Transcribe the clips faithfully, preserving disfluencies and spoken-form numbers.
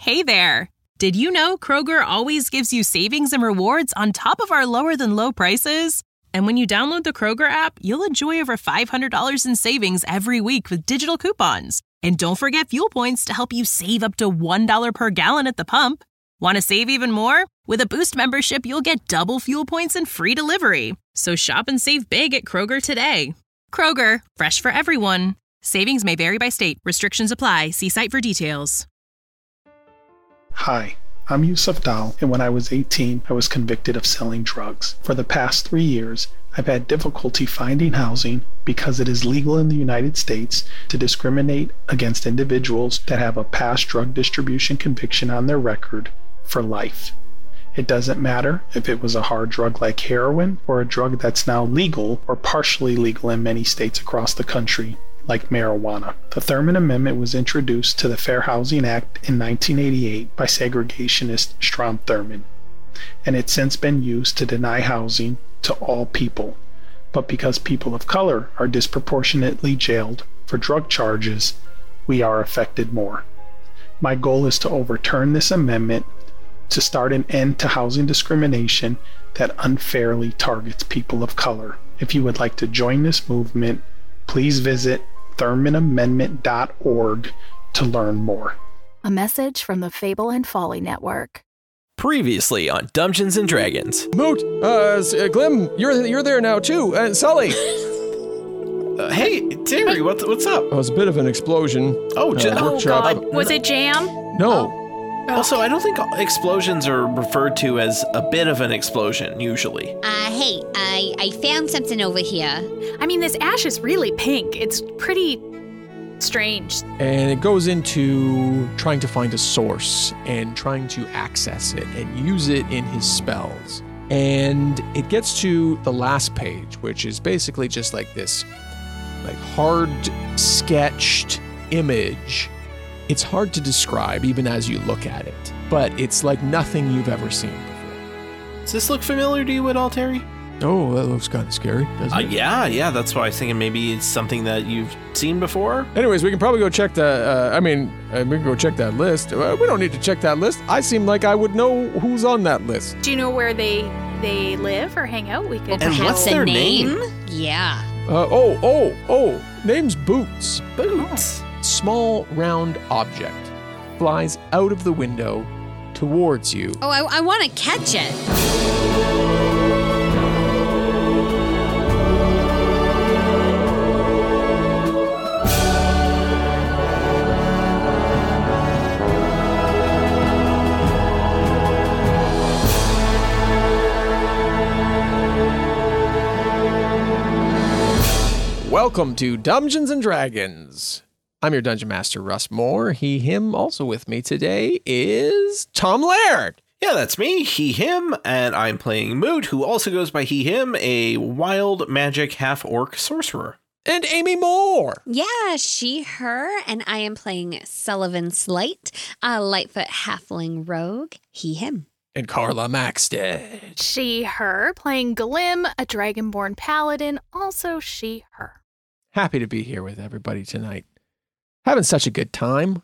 Hey there! Did you know Kroger always gives you savings and rewards on top of our lower-than-low prices? And when you download the Kroger app, you'll enjoy over five hundred dollars in savings every week with digital coupons. And don't forget fuel points to help you save up to one dollar per gallon at the pump. Want to save even more? With a Boost membership, you'll get double fuel points and free delivery. So shop and save big at Kroger today. Kroger, fresh for everyone. Savings may vary by state. Restrictions apply. See site for details. Hi, I'm Yusuf Dal, and when I was eighteen, I was convicted of selling drugs. For the past three years, I've had difficulty finding housing because it is legal in the United States to discriminate against individuals that have a past drug distribution conviction on their record for life. It doesn't matter if it was a hard drug like heroin or a drug that's now legal or partially legal in many states across the country, like marijuana. The Thurmond Amendment was introduced to the Fair Housing Act in nineteen eighty-eight by segregationist Strom Thurmond, and it's since been used to deny housing to all people. But because people of color are disproportionately jailed for drug charges, we are affected more. My goal is to overturn this amendment to start an end to housing discrimination that unfairly targets people of color. If you would like to join this movement, please visit thurmond amendment dot org to learn more. A message from the Fable and Folly Network. Previously on Dungeons and Dragons. Moot, uh, uh Glim, you're you're there now too. Uh, Sully. uh, hey, Terry, what's what's up? It was a bit of an explosion. Oh, j- uh, oh workshop. God, was it jam? No. Oh. Also, I don't think explosions are referred to as a bit of an explosion usually. Uh, hey, I I found something over here. I mean, this ash is really pink. It's pretty strange. And it goes into trying to find a source and trying to access it and use it in his spells. And it gets to the last page, which is basically just like this, like hard sketched image. It's hard to describe even as you look at it, but it's like nothing you've ever seen before. Does this look familiar to you at all, Terry? Oh, that looks kind of scary, doesn't Uh, it? yeah, yeah, that's why I was thinking maybe it's something that you've seen before. Anyways, we can probably go check the, uh, I mean, uh, we can go check that list. Uh, we don't need to check that list. I seem like I would know who's on that list. Do you know where they they live or hang out? We could. And Perhaps what's a their name? name? Yeah. Uh, oh, oh, oh, name's Boots. Boots. Small, round object flies out of the window towards you. Oh, I, I want to catch it. Welcome to Dungeons and Dragons. I'm your Dungeon Master, Russ Moore. He, him, also with me today is Tom Laird. Yeah, that's me, he, him, and I'm playing Moot, who also goes by he, him, a wild magic half-orc sorcerer. And Amy Moore. Yeah, she, her, and I am playing Sullivan Slight, a Lightfoot halfling rogue, he, him. And Carla Maxted. She, her, playing Glim, a dragonborn paladin, also she, her. Happy to be here with everybody tonight. Having such a good time.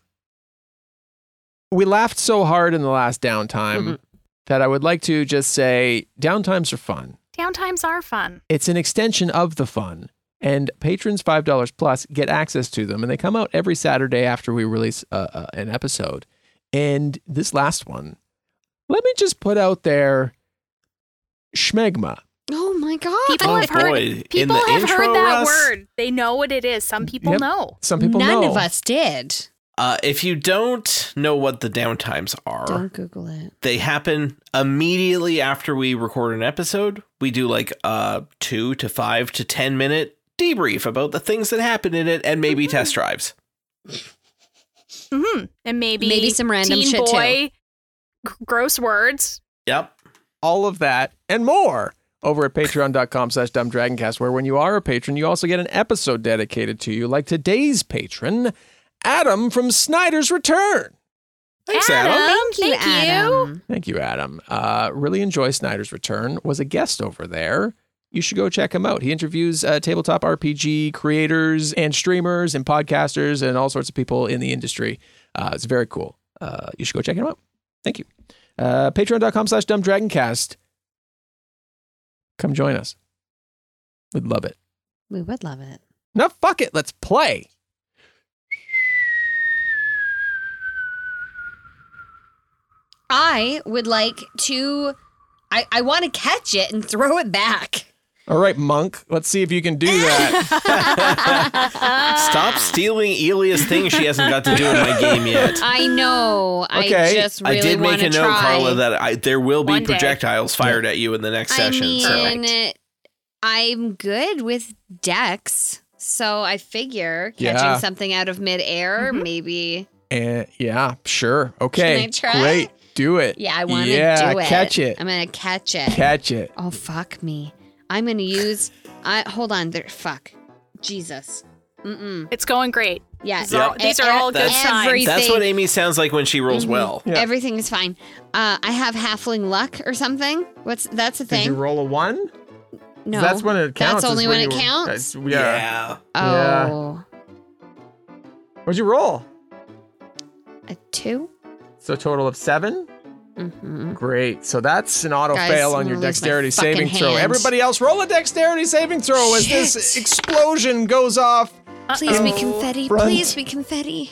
We laughed so hard in the last downtime mm-hmm. that I would like to just say downtimes are fun. Downtimes are fun. It's an extension of the fun. And patrons five dollars plus get access to them. And they come out every Saturday after we release uh, uh, an episode. And this last one, let me just put out there schmegma. Oh my God. People Oh have boy. heard, In people the have intro, heard that Russ? word. They know what it is. Some people Yep. know. Some people None know. of us did. Uh, if you don't know what the downtimes are, Don't Google it. they happen immediately after we record an episode. We do like a two to five to ten minute debrief about the things that happened in it and maybe mm-hmm. test drives. Mm-hmm. And maybe, Maybe some random teen shit, too. boy, g- gross words. Yep. All of that and more over at patreon.com slash dumbdragoncast, where when you are a patron, you also get an episode dedicated to you, like today's patron, Adam from Snyder's Return. Thanks, Adam. Adam. Thank you, Thank you. Adam. Thank you, Adam. Uh, really enjoy Snyder's Return. Was a guest over there. You should go check him out. He interviews uh, tabletop R P G creators and streamers and podcasters and all sorts of people in the industry. Uh, it's very cool. uh, you should go check him out. Thank you. Uh, Patreon.com slash dumbdragoncast. Come join us. We'd love it. We would love it. No, fuck it. Let's play. I would like to. I, I want to catch it and throw it back. All right, Monk. Let's see if you can do that. Stop stealing Elia's thing she hasn't got to do in my game yet. I know. Okay. I just really I did make a note, try. Carla, that I, there will be One day. projectiles fired at you in the next I session. mean, so. I'm good with Dex, so I figure catching Yeah. something out of midair, Mhm. maybe. And yeah, sure. Okay. Can I try? Great. Do it. Yeah, I want to Yeah, do it. catch it. I'm gonna catch it. Catch it. Oh fuck me! I'm gonna use. I hold on there. Fuck, Jesus. Mm-mm. It's going great. Yeah, These are- e- these are all e- good signs. everything- That's what Amy sounds like when she rolls Mhm. well. Yeah. Everything is fine. Uh, I have halfling luck or something. What's that's a Did you thing? roll a one? No, That's when it counts. That's is only when it you- counts. that's- Yeah. Yeah. Oh, What'd you roll? a two. So a total of seven? Mm-hmm. Great. So that's an auto Guys, fail I'm on your gonna lose my dexterity saving fucking throw. hand. Everybody else, roll a dexterity saving throw as this Shit. explosion goes off. Please be Oh, confetti. front. Please be confetti.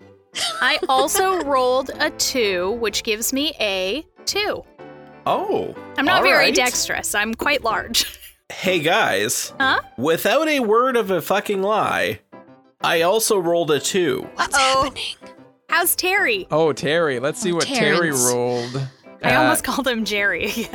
I also rolled a two, which gives me a two. Oh. I'm not all very right. dexterous. I'm quite large. Hey, guys. Huh? Without a word of a fucking lie, I also rolled a two. What's Uh-oh. happening? How's Terry? Oh, Terry. Let's see Oh, what Terry Terrence. rolled. I Uh, almost called him Jerry.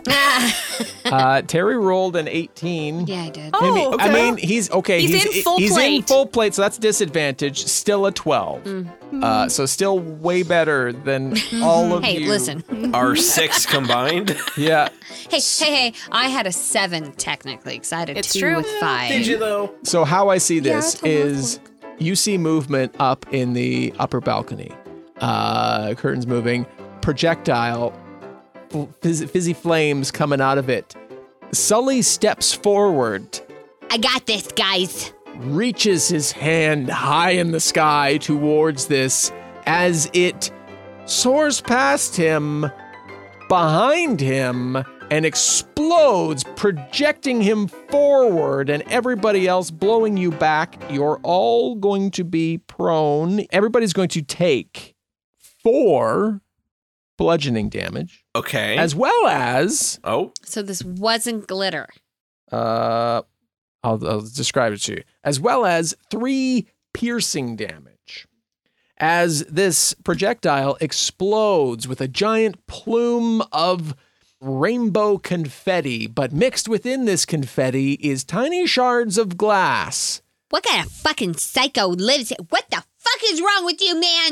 uh, Terry rolled an eighteen. Yeah, I did. Oh, I mean, I okay. mean, he's okay. He's in full he's in plate. full plate, so that's disadvantage. Still a twelve. Mm. Uh, so still way better than all of Hey, you. listen. Our six combined. Yeah. Hey, hey, hey! I had a seven technically, because I had a It's two true. with five. Did you, though? So how I see Yeah, this it's a lot of is you see movement up in the upper balcony. Uh, curtains moving, projectile, fizzy, fizzy flames coming out of it. Sully steps forward, I got this, guys. reaches his hand high in the sky towards this as it soars past him, behind him, and explodes, projecting him forward and everybody else blowing you back. You're all going to be prone. Everybody's going to take four bludgeoning damage, Okay. as well as oh. So this wasn't glitter. uh, I'll, I'll describe it to you, as well as three piercing damage. As this projectile explodes with a giant plume of rainbow confetti, but mixed within this confetti is tiny shards of glass. What kind of fucking psycho lives here? What the fuck is wrong with you, man?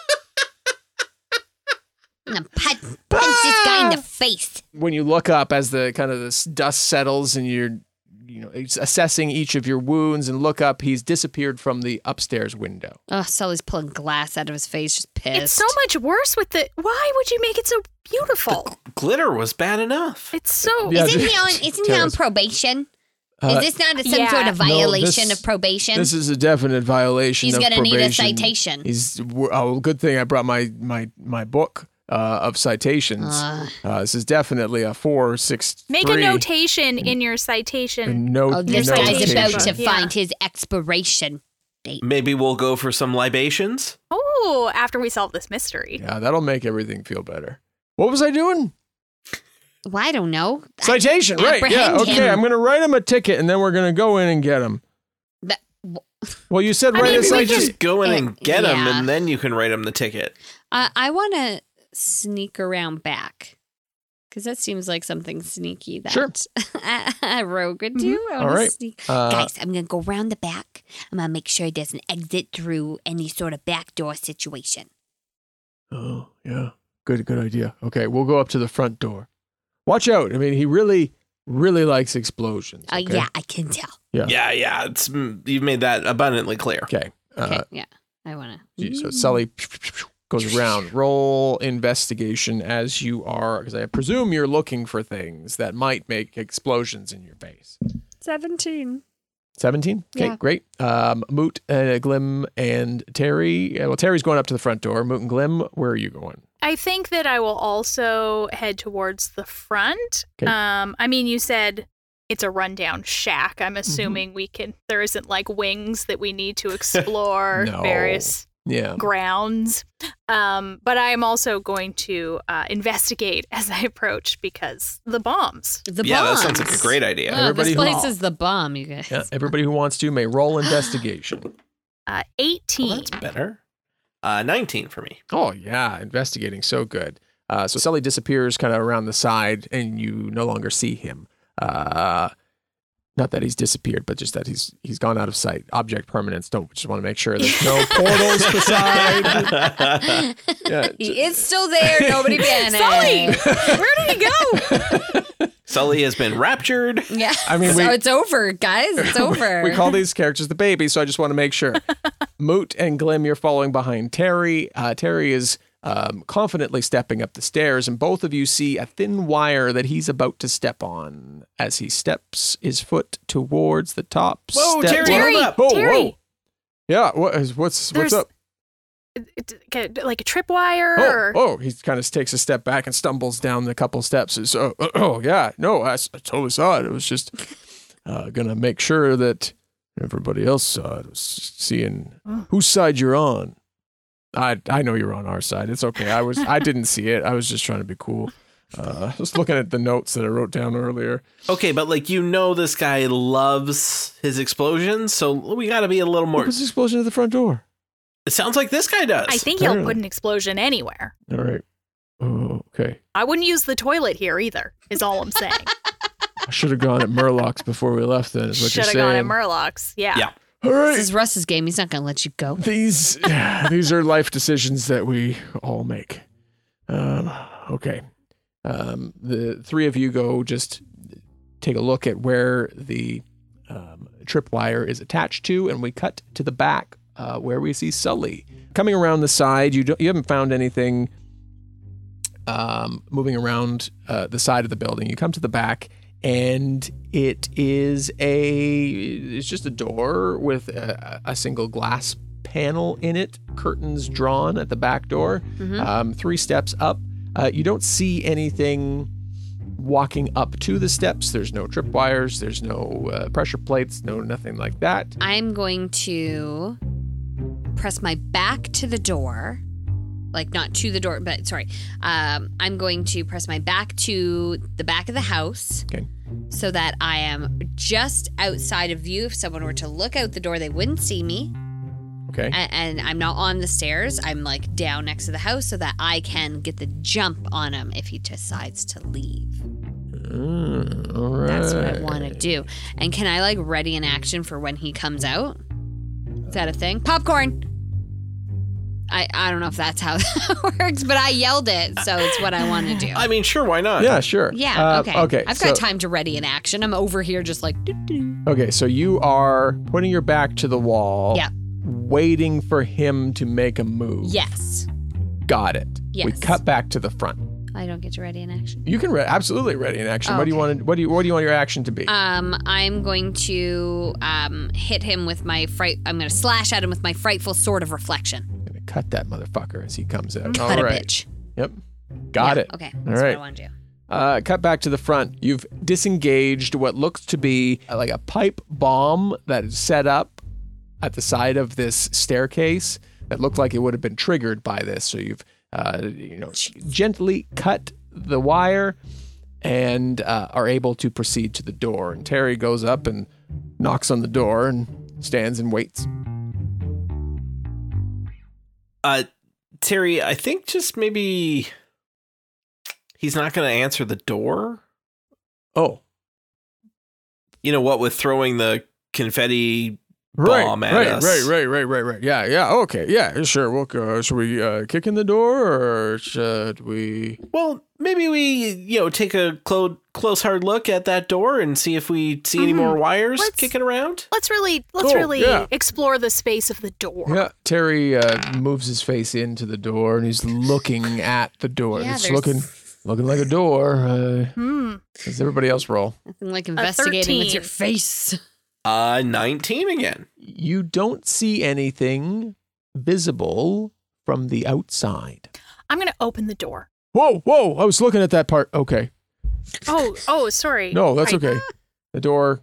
I'm gonna punch, punch this guy in the face. When you look up as the kind of this dust settles and you're you know assessing each of your wounds and look up, he's disappeared from the upstairs window. Oh, Sully's pulling glass out of his face, just pissed. It's so much worse with the. Why would you make it so beautiful? Glitter was bad enough. It's so. Yeah, Isn't this- he on? Isn't he on Terrace. probation? Uh, is this not some yeah. sort of No, violation this- of probation? This is a definite violation He's of gonna need a probation. citation. He's oh, good thing I brought my my my book uh, of citations. Uh, Uh, this is definitely a four six. Make three. a notation in your citation. No, oh, this Your guy's citation. about to Yeah. find his expiration date. Maybe we'll go for some libations. Oh, after we solve this mystery. Yeah, that'll make everything feel better. What was I doing? Well, I don't know. Citation, right? Yeah. apprehend Okay, him. I'm gonna write him a ticket, and then we're gonna go in and get him. That- Well, you said I write mean, a we We citation. just go in and get him, Yeah. and then you can write him the ticket. Uh, I want to sneak around back because that seems like something sneaky that Sure. a rogue would do. I All wanna right. sneak- Uh, Guys, I'm going to go around the back. I'm going to make sure there's an exit through any sort of backdoor situation. Oh, yeah. Good, good idea. Okay, we'll go up to the front door. Watch out. I mean, he really, really likes explosions. Oh, okay? yeah, I can tell. Yeah. Yeah, yeah. It's mm, you've made that abundantly clear. Okay. Okay, Uh, yeah, I want gee, to. so Sully goes around. Roll investigation as you are, because I presume you're looking for things that might make explosions in your face. seventeen. seventeen? Okay, Yeah. great. Um, Moot, uh, Glim, and Terry. uh, Well, Terry's going up to the front door. Moot and Glim, where are you going? I think that I will also head towards the front. 'Kay. Um, I mean, you said it's a rundown shack. I'm assuming we can. There isn't like wings that we need to explore No. various Yeah. grounds. Um, but I am also going to uh, investigate as I approach because the bombs. The yeah, bombs. that sounds like a great idea. Oh, Everybody this who- place is the bomb, you guys. Yeah, everybody who wants to may roll investigation. Uh, Well, eighteen. that's better. Uh, nineteen for me. Oh, yeah, investigating. So good. Uh, so Sully disappears kind of around the side, and you no longer see him. Uh, not that he's disappeared, but just that he's he's gone out of sight. Object permanence. Don't just want to make sure there's no portals beside. Yeah, He is still there. Nobody panic. Sully, where did he go? Sully has been raptured. Yeah. I mean, so we- it's over, guys. It's over. we call these characters the baby, so I just want to make sure. Moot and Glim, you're following behind Terry. Uh, Terry is um, confidently stepping up the stairs, and both of you see a thin wire that he's about to step on as he steps his foot towards the top. Whoa, step. Terry, Terry, hold up. Whoa, Terry. whoa. Yeah, what is, what's There's- what's up? It's like a tripwire. Oh, or... oh, he kind of takes a step back and stumbles down the couple steps. It's, oh, oh, oh, yeah, no, I, s- I totally saw it. It was just uh, gonna make sure that everybody else saw it. I was just seeing whose side you're on. I I know you're on our side. It's okay. I was I didn't see it. I was just trying to be cool. Uh, just looking at the notes that I wrote down earlier. Okay, but like you know, this guy loves his explosions, so we got to be a little more. What was the explosion at the front door? It sounds like this guy does. I think he'll Apparently. put an explosion anywhere. All right. Oh, okay. I wouldn't use the toilet here either, is all I'm saying. I should have gone at Murlocs before we left. Then is what Should you're have saying. gone at Murlocs. Yeah. Yeah. All right. This is Russ's game. He's not going to let you go. These these are life decisions that we all make. Um, okay. Um, the three of you go just take a look at where the um, tripwire is attached to, and we cut to the back uh, where we see Sully coming around the side. You don't, you haven't found anything um, moving around uh, the side of the building. You come to the back, and it is a it's just a door with a, a single glass panel in it, curtains drawn at the back door. Mhm. Um, three steps up. Uh, you don't see anything walking up to the steps. There's no tripwires. There's no uh, pressure plates. No nothing like that. I'm going to press my back to the door. Like, not to the door, but sorry. Um, I'm going to press my back to the back of the house. Okay. So that I am just outside of view. If someone were to look out the door, they wouldn't see me. Okay. And, and I'm not on the stairs. I'm like down next to the house so that I can get the jump on him if he decides to leave. Mm, all right. That's what I want to do. And can I like ready an action for when he comes out? Is that a thing? Popcorn. I, I don't know if that's how that works, but I yelled it, so it's what I want to do. I mean, sure, why not? Yeah, sure. Yeah, Uh, okay. Okay. I've so- got time to ready an action. I'm over here just like, doo-doo. Okay, so you are putting your back to the wall. Yeah. Waiting for him to make a move. Yes. Got it. We Yes. cut back to the front. I don't get to ready an action. You can re- absolutely ready an action. Oh, What do you okay. want? To, what do you What do you want your action to be? Um, I'm going to um hit him with my fright. I'm going to slash at him with my frightful sword of reflection. I'm gonna cut that motherfucker as he comes out. Cut All a right. bitch. Yep. Got Yeah, it. Okay. All That's right. what I want to do. Uh, cut back to the front. You've disengaged what looks to be uh, like a pipe bomb that is set up at the side of this staircase that looked like it would have been triggered by this. So you've, uh, you know, gently cut the wire and uh, are able to proceed to the door. And Terry goes up and knocks on the door and stands and waits. Uh, Terry, I think just maybe he's not going to answer the door. Oh, You know what, with throwing the confetti right, bomb at right, us. right, right, right, right, right. Yeah, yeah. Okay, yeah, sure. We'll go. Should we uh, kick in the door or should we? Well, maybe we, you know, take a clo- close hard look at that door and see if we see any Mhm. more wires Let's- kicking around. Let's really let's Cool, really yeah. explore the space of the door. Yeah, Terry uh, moves his face into the door and he's looking at the door. Yeah, it's there's- looking, looking like a door. Uh, Hmm. does everybody else roll? Nothing like investigating with your thirteen. face. Uh, nineteen again. You don't see anything visible from the outside. I'm going to open the door. Whoa, whoa, I was looking at that part. Okay. Oh, oh, sorry. No, that's Right. okay. The door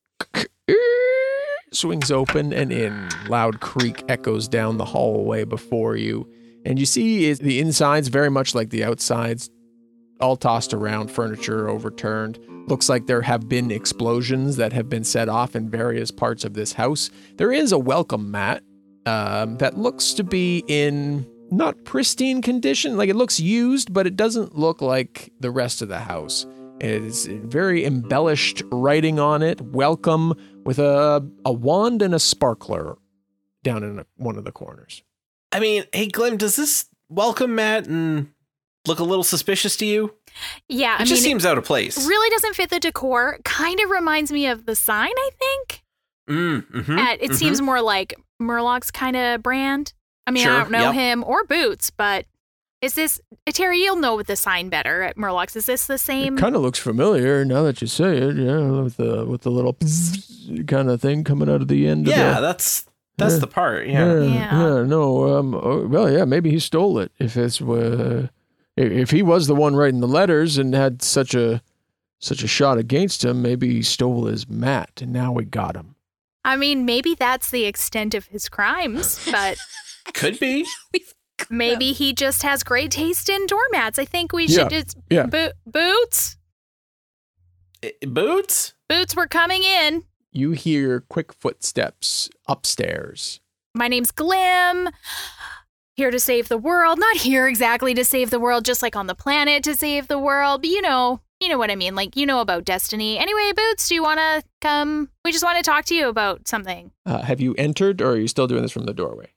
swings open and in. Loud creak echoes down the hallway before you. And you see is the inside's very much like the outsides, all tossed around, furniture overturned. Looks like there have been explosions that have been set off in various parts of this house. There is a welcome mat um, that looks to be in not pristine condition. Like it looks used, but it doesn't look like the rest of the house. It is very embellished writing on it. Welcome with a, a wand and a sparkler down in a, one of the corners. I mean, hey, Glim, does this welcome mat and look a little suspicious to you? Yeah, It I just mean, seems out of place. it really doesn't fit the decor. Kind of reminds me of the sign, I think. Mm, mm-hmm, Uh, it mhm. seems more like Murloc's kind of brand. I mean, Sure, I don't know yep. him or Boots, but is this, uh, Terry, you'll know the sign better at Murloc's. Is this the same? It kind of looks familiar now that you say it, yeah, with the with the little kind of thing coming out of the end. Yeah, of the, that's that's Yeah. the part. Yeah. yeah, Yeah. yeah, no, um, oh, well, yeah, maybe he stole it. If it's uh, if if he was the one writing the letters and had such a such a shot against him, maybe he stole his mat, and now we got him. I mean, maybe that's the extent of his crimes, but Could be. maybe he just has great taste in doormats. I think we Yeah, should just. yeah. Bo- Boots? I- Boots? Boots, we're coming in. You hear quick footsteps upstairs. My name's Glim. Here to save the world. Not here exactly to save the world, just like on the planet to save the world. But you know, you know what I mean. Like, you know about destiny. Anyway, Boots, do you want to come? We just want to talk to you about something. Uh, have you entered, or are you still doing this from the doorway?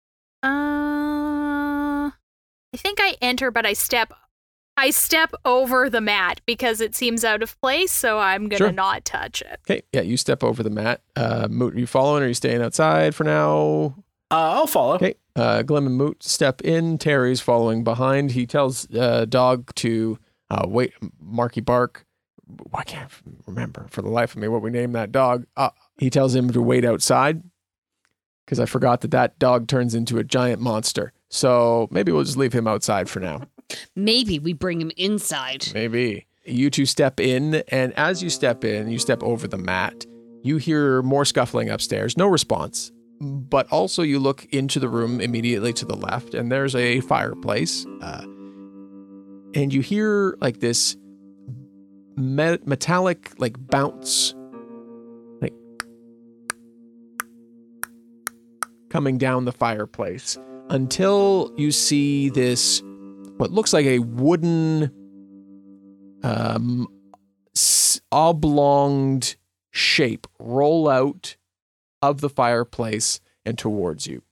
Uh, I think I enter, but I step, I step over the mat because it seems out of place. So I'm gonna Sure. not touch it. Okay, yeah, you step over the mat. Uh, Moot, are you following, or are you staying outside for now? Uh, I'll follow. Okay, uh, Glim and Moot step in. Terry's following behind. He tells uh, Dog to uh, wait, Marky Bark. I can't remember for the life of me what we named that dog. Uh, he tells him to wait outside because I forgot that that dog turns into a giant monster. So maybe we'll just leave him outside for now. Maybe we bring him inside. Maybe. You two step in, and as you step in, you step over the mat. You hear more scuffling upstairs. No response. But also you look into the room immediately to the left, and there's a fireplace. Uh, and you hear like this me- metallic like bounce, like coming down the fireplace until you see this what looks like a wooden um, s- oblonged shape roll out of the fireplace and towards you.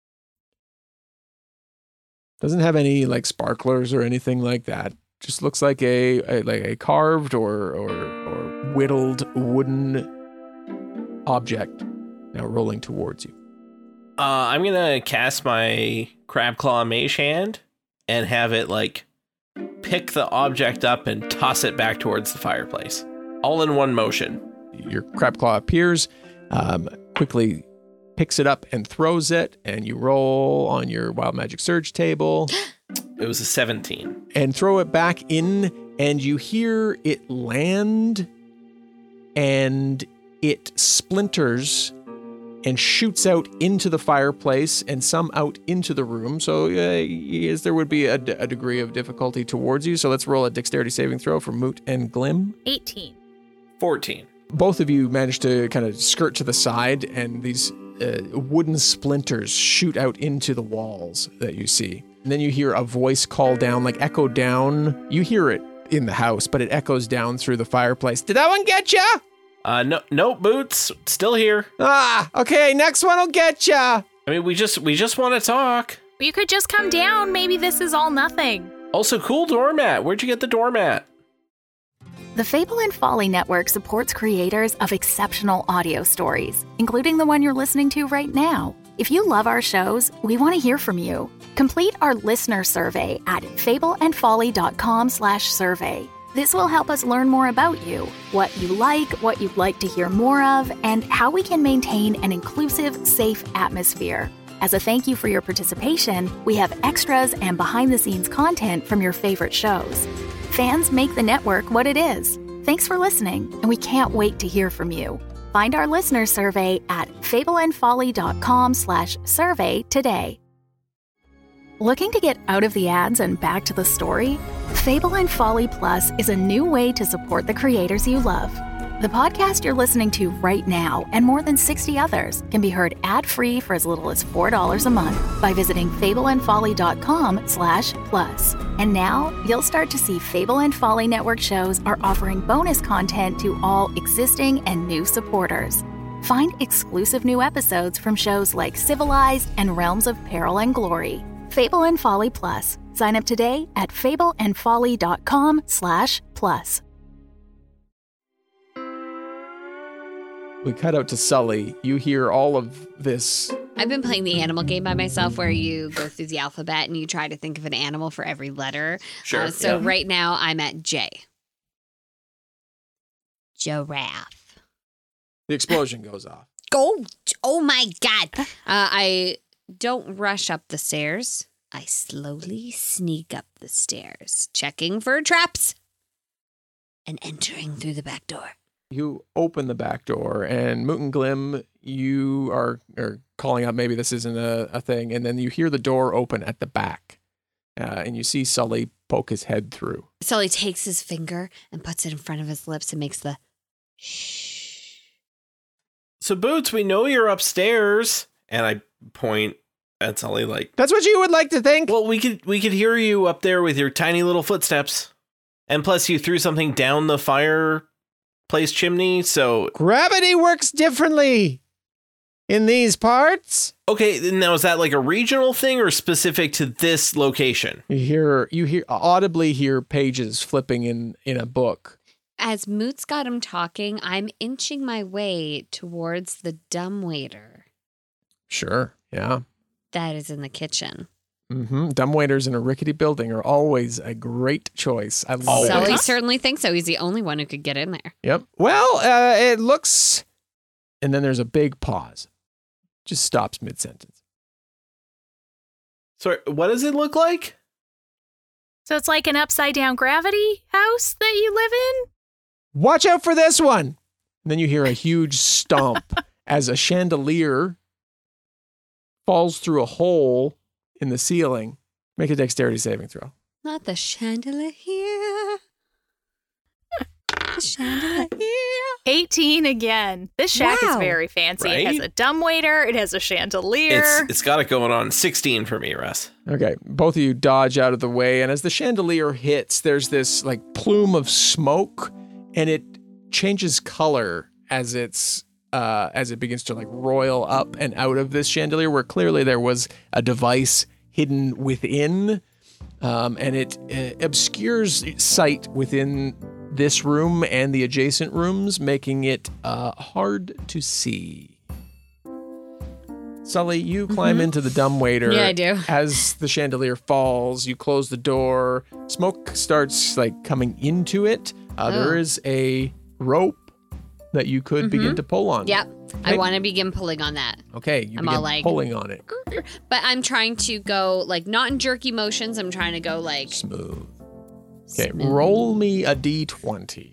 Doesn't have any like sparklers or anything like that. Just looks like a, a like a carved or or or whittled wooden object now rolling towards you. Uh, I'm gonna cast my Crab Claw Mage Hand and have it like pick the object up and toss it back towards the fireplace, all in one motion. Your crab claw appears, um, quickly picks it up and throws it, and you roll on your Wild Magic Surge table It was a seventeen. and throw it back in, and you hear it land, and it splinters and shoots out into the fireplace and some out into the room. So uh, yes, there would be a, d- a degree of difficulty towards you. So let's roll a dexterity saving throw for Moot and Glim. eighteen. fourteen. Both of you manage to kind of skirt to the side, and these uh, wooden splinters shoot out into the walls that you see. And then you hear a voice call down, like echo down. You hear it in the house, but it echoes down through the fireplace. Did that one get ya? Uh, no, no, Boots, still here. Ah, okay, next one will get ya. I mean, we just we just want to talk. You could just come down. Maybe this is all nothing. Also, cool doormat. Where'd you get the doormat? The Fable and Folly Network supports creators of exceptional audio stories, including the one you're listening to right now. If you love our shows, we want to hear from you. Complete our listener survey at fableandfolly.com slash survey. This will help us learn more about you, what you like, what you'd like to hear more of, and how we can maintain an inclusive, safe atmosphere. As a thank you for your participation, we have extras and behind-the-scenes content from your favorite shows. Fans make the network what it is. Thanks for listening, and we can't wait to hear from you. Find our listener survey at fableandfolly.com slash survey today. Looking to get out of the ads and back to the story? Fable and Folly Plus is a new way to support the creators you love. The podcast you're listening to right now and more than sixty others can be heard ad-free for as little as four dollars a month by visiting fableandfolly.com slash plus. And now you'll start to see Fable and Folly Network shows are offering bonus content to all existing and new supporters. Find exclusive new episodes from shows like Civilized and Realms of Peril and Glory. Fable and Folly Plus. Sign up today at fableandfolly.com slash plus. We cut out to Sully. You hear all of this. I've been playing the animal game by myself where you go through the alphabet and you try to think of an animal for every letter. Sure. Uh, so yeah. right now I'm at J. Giraffe. The explosion goes off. Go. Oh my God. Uh, I don't rush up the stairs. I slowly sneak up the stairs, checking for traps and entering through the back door. You open the back door, and Moot and Glim, you are, are calling out maybe this isn't a, a thing, and then you hear the door open at the back, uh, and you see Sully poke his head through. Sully takes his finger and puts it in front of his lips and makes the shh. So, Boots, we know you're upstairs. And I point at Sully like, That's what you would like to think? well, we could we could hear you up there with your tiny little footsteps. And plus, you threw something down the fireplace chimney, so... Gravity works differently in these parts. Okay, now is that like a regional thing or specific to this location? You hear, you hear, audibly hear pages flipping in, in a book. As Moot's got him talking, I'm inching my way towards the dumbwaiter Sure, yeah. that is in the kitchen. Mm-hmm. Dumbwaiters in a rickety building are always a great choice. I love Always. it. Sully certainly thinks so. He's the only one who could get in there. Yep. Well, uh, it looks... And then there's a big pause. Just stops mid-sentence. Sorry, what does it look like? So it's like an upside down gravity house that you live in? Watch out for this one! And then you hear a huge stomp as a chandelier falls through a hole in the ceiling. Make a dexterity saving throw. Not the chandelier here. The chandelier. eighteen again. This shack Wow. is very fancy. It has Right? a dumbwaiter. It has a chandelier. It's it's got it going on. sixteen for me, Russ. Okay, both of you dodge out of the way, and as the chandelier hits, there's this like plume of smoke, and it changes color as it's uh, as it begins to like roil up and out of this chandelier, where clearly there was a device hidden within, um, and it uh, obscures sight within this room and the adjacent rooms, making it uh, hard to see. Sully, you climb into the dumbwaiter. Yeah, I do. As the chandelier falls, you close the door. Smoke starts like coming into it. Uh, Oh. There is a rope that you could begin to pull on. Yep. I Okay. want to begin pulling on that. Okay, you I'm begin all like- pulling on it. But I'm trying to go, like, not in jerky motions. I'm trying to go, like, Smooth. Okay, smooth. roll me a d twenty.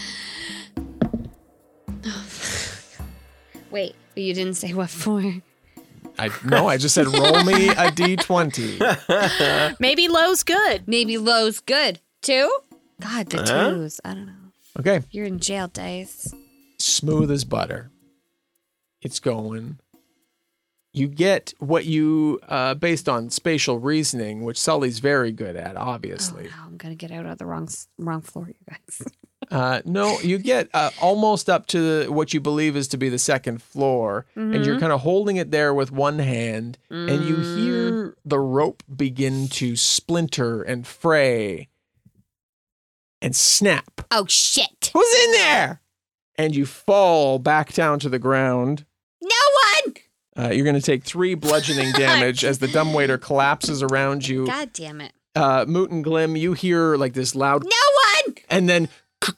Wait, but you didn't say what for. I no, I just said roll me a d twenty. Maybe low's good. Maybe low's good. Two? God, the Huh? twos. I don't know. Okay, You're in jail, Dice. smooth as butter. It's going. You get what you, uh, based on spatial reasoning, which Sully's very good at, Oh, obviously. no, I'm going to get out of the wrong s- wrong floor, you guys. Uh, no, you get uh, almost up to the, what you believe is to be the second floor, and you're kind of holding it there with one hand, and you hear the rope begin to splinter and fray and snap. Oh, shit. Who's in there? And you fall back down to the ground. No one! Uh, you're going to take three bludgeoning damage as the dumbwaiter collapses around you. God damn it. Uh, Moot and Glim, you hear like this loud No one! and then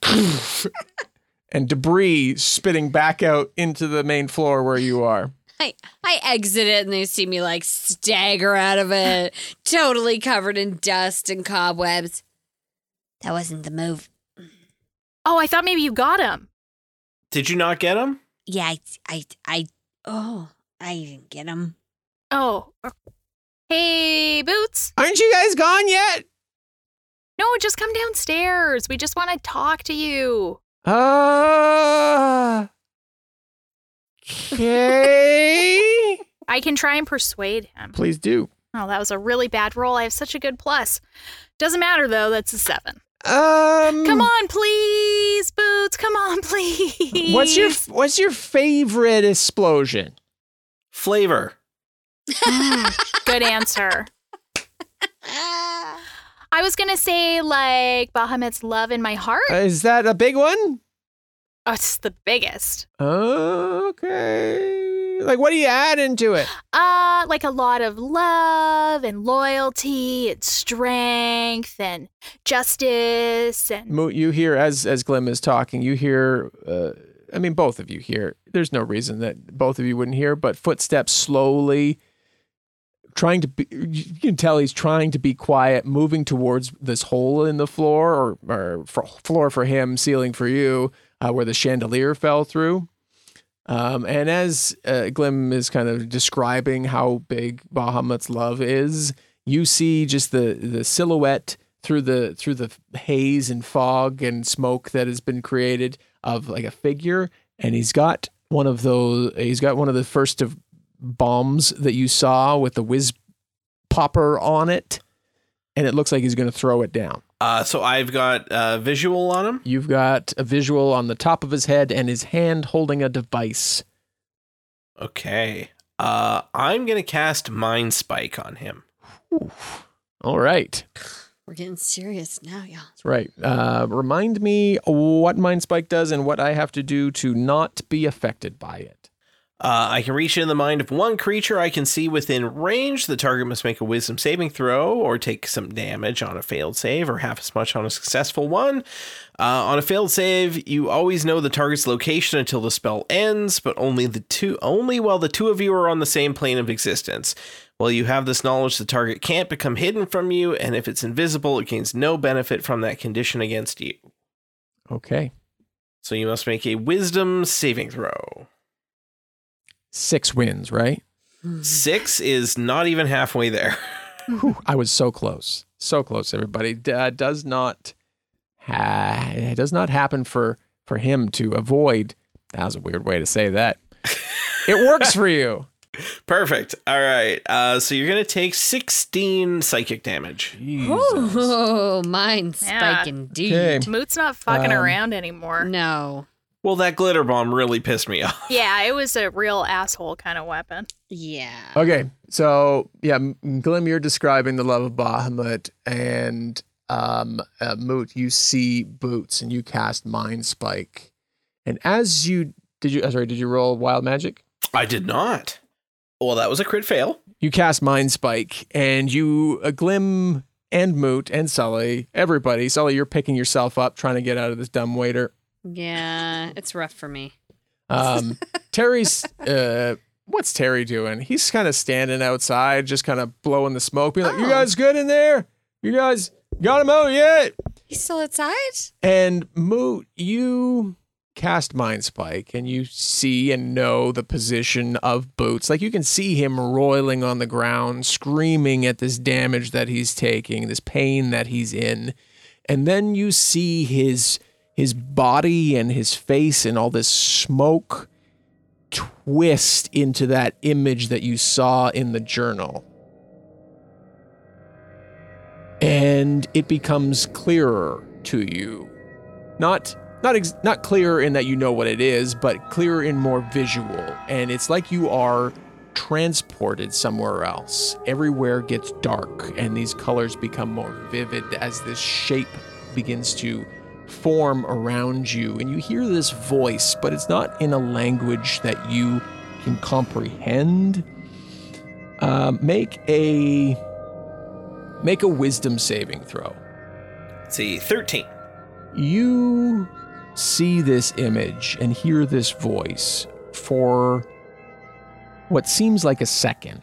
and debris spitting back out into the main floor where you are. I, I exit it and they see me like stagger out of it, totally covered in dust and cobwebs. That wasn't the move. Oh, I thought maybe you got him. Did you not get him? Yeah, I, I, I, oh, I didn't get him. Oh. Hey, Boots. Aren't you guys gone yet? No, just come downstairs. We just want to talk to you. Uh, okay. I can try and persuade him. Please do. Oh, that was a really bad roll. I have such a good plus. Doesn't matter, though. That's a seven. Um, Come on, please, Boots. Come on, please. What's your What's your favorite explosion? Flavor. Mm, good answer. I was going to say, like, Bahamut's love in my heart. Uh, is that a big one? Oh, it's the biggest. Okay. Like, what do you add into it? Uh, like a lot of love and loyalty and strength and justice and... Moot, you hear, as as Glim is talking, you hear, uh, I mean, both of you hear. There's no reason that both of you wouldn't hear, but footsteps slowly, trying to be, you can tell he's trying to be quiet, moving towards this hole in the floor, or, or for, floor for him, ceiling for you, uh, where the chandelier fell through. Um, and as uh, Glim is kind of describing how big Bahamut's love is, you see just the, the silhouette through the through the haze and fog and smoke that has been created of like a figure, and he's got one of those. He's got one of the first of bombs that you saw with the whiz popper on it, and it looks like he's going to throw it down. Uh, so I've got a visual on him. You've got a visual on the top of his head and his hand holding a device. Okay. Uh, I'm going to cast Mind Spike on him. Ooh. All right. We're getting serious now, y'all. That's right. Uh, remind me what Mind Spike does and what I have to do to not be affected by it. Uh, I can reach in the mind of one creature I can see within range. The target must make a wisdom saving throw or take some damage on a failed save, or half as much on a successful one. Uh, on a failed save, you always know the target's location until the spell ends, but only the two only while the two of you are on the same plane of existence. While you have this knowledge, the target can't become hidden from you, and if it's invisible, it gains no benefit from that condition against you. Okay. So you must make a wisdom saving throw. Six wins, right? Six is not even halfway there. Whew, I was so close. So close, everybody. D- uh, does not ha- it does not happen for, for him to avoid. That was a weird way to say that. It works for you. Perfect. All right. Uh, so you're going to take sixteen psychic damage. Oh, mind Yeah. spike indeed. Okay. Moot's not fucking Um, around anymore. No. Well, that glitter bomb really pissed me off. Yeah, it was a real asshole kind of weapon. Yeah. Okay, so yeah, M- Glim, you're describing the love of Bahamut, and um, uh, Moot, you see Boots, and you cast Mind Spike. And as you did, you uh, sorry, did you roll Wild Magic? I did not. Well, that was a crit fail. You cast Mind Spike, and you, uh, Glim, and Moot, and Sully, everybody. Sully, you're picking yourself up, trying to get out of this dumb waiter. Yeah, it's rough for me. Um, Terry's, uh, what's Terry doing? He's kind of standing outside, just kind of blowing the smoke, being like, Oh. "You guys good in there? You guys got him out yet?" He's still outside? And Moot, you cast Mind Spike, and you see and know the position of Boots. Like, you can see him roiling on the ground, screaming at this damage that he's taking, this pain that he's in. And then you see his his body and his face and all this smoke twist into that image that you saw in the journal. And it becomes clearer to you. Not not ex- not clearer in that you know what it is, but clearer in more visual. And it's like you are transported somewhere else. Everywhere gets dark, and these colors become more vivid as this shape begins to form around you. And you hear this voice, but it's not in a language that you can comprehend. Uh, make a make a wisdom saving throw. Let's see, thirteen. you see this image and hear this voice for what seems like a second.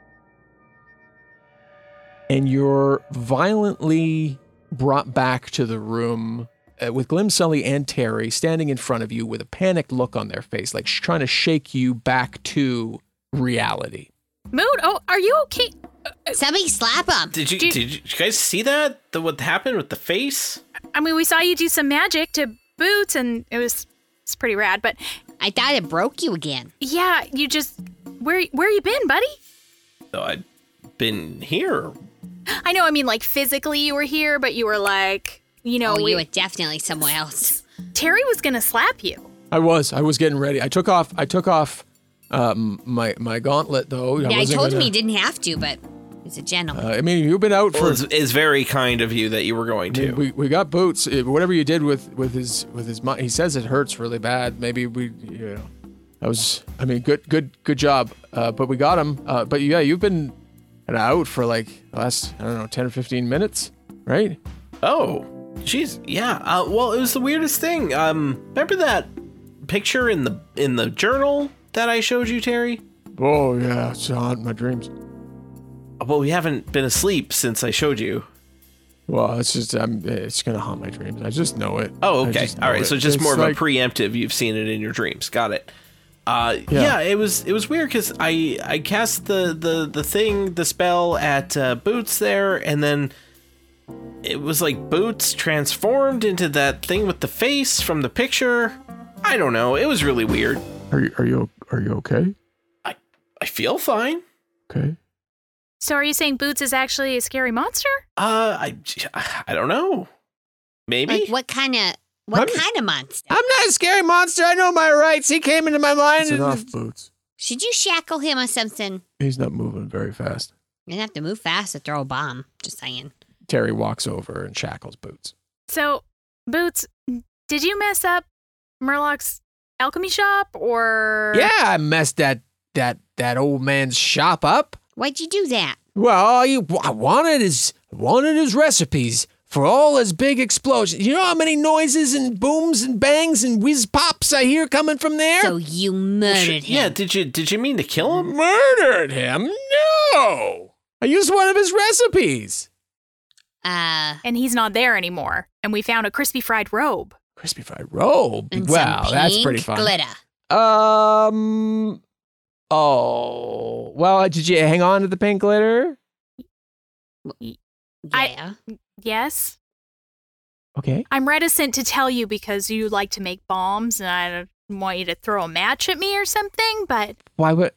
And you're violently brought back to the room uh, with Glim, Sully, and Terry standing in front of you with a panicked look on their face, like sh- trying to shake you back to reality. Moon, oh, are you okay? Somebody slap him. Did you, Did- did you guys see that? The, what happened with the face? I mean, we saw you do some magic to Boots, and it was it's pretty rad. But I thought it broke you again. yeah, you just where where you been, buddy? So I'd been here. I know. I mean, like physically you were here, but you were like, you know, Oh, we, you were definitely somewhere else. Terry was gonna slap you. I was. I was getting ready. I took off. I took off um, my my gauntlet though. Yeah, I wasn't told him gonna- he didn't have to, but he's a gentleman. Uh, I mean, you've been out Well, for. it's, it's very kind of you that you were going I mean, to. we we got Boots. Uh, Whatever you did with with his with his mind, he says it hurts really bad. Maybe we, you know, that was. I mean, good good good job. Uh, but we got him. Uh, but yeah, you've been out for like the last I don't know ten or fifteen minutes, right? Oh, jeez, yeah. Uh, well, it was the weirdest thing. Um, remember that picture in the in the journal that I showed you, Terry? Oh yeah, it's haunting my dreams. Well, we haven't been asleep since I showed you. Well, it's just I'm. It's gonna haunt my dreams. I just know it. Oh, I okay. just know All right. it. So just It's more of like- a preemptive. You've seen it in your dreams. Got it. Uh, Yeah. yeah. It was it was weird because I I cast the the the thing the spell at uh, Boots there, and then it was like Boots transformed into that thing with the face from the picture. I don't know. It was really weird. Are you are you are you okay? I I feel fine. Okay. So are you saying Boots is actually a scary monster? Uh, I I don't know. Maybe. Like, what kind of what I'm- kind of monster? I'm not a scary monster. I know my rights. He came into my mind. It's enough, Boots. Should you shackle him or something? He's not moving very fast. You're gonna have to move fast to throw a bomb. Just saying. Terry walks over and shackles Boots. So, Boots, did you mess up Murloc's alchemy shop, or Yeah, I messed that that that old man's shop up. Why'd you do that? Well, all you I wanted his wanted his recipes for all his big explosions. You know how many noises and booms and bangs and whiz pops I hear coming from there? So you murdered him. Yeah. Did you did you mean to kill him? Murdered him? No. I used one of his recipes. Uh, and he's not there anymore? And we found a crispy fried robe. Crispy fried robe. and Wow, some that's pink pretty fun. glitter. Um. Oh. Well, did you hang on to the pink glitter? Yeah. Yes, Okay. I'm reticent to tell you because you like to make bombs, and I don't want you to throw a match at me or something. But Why would?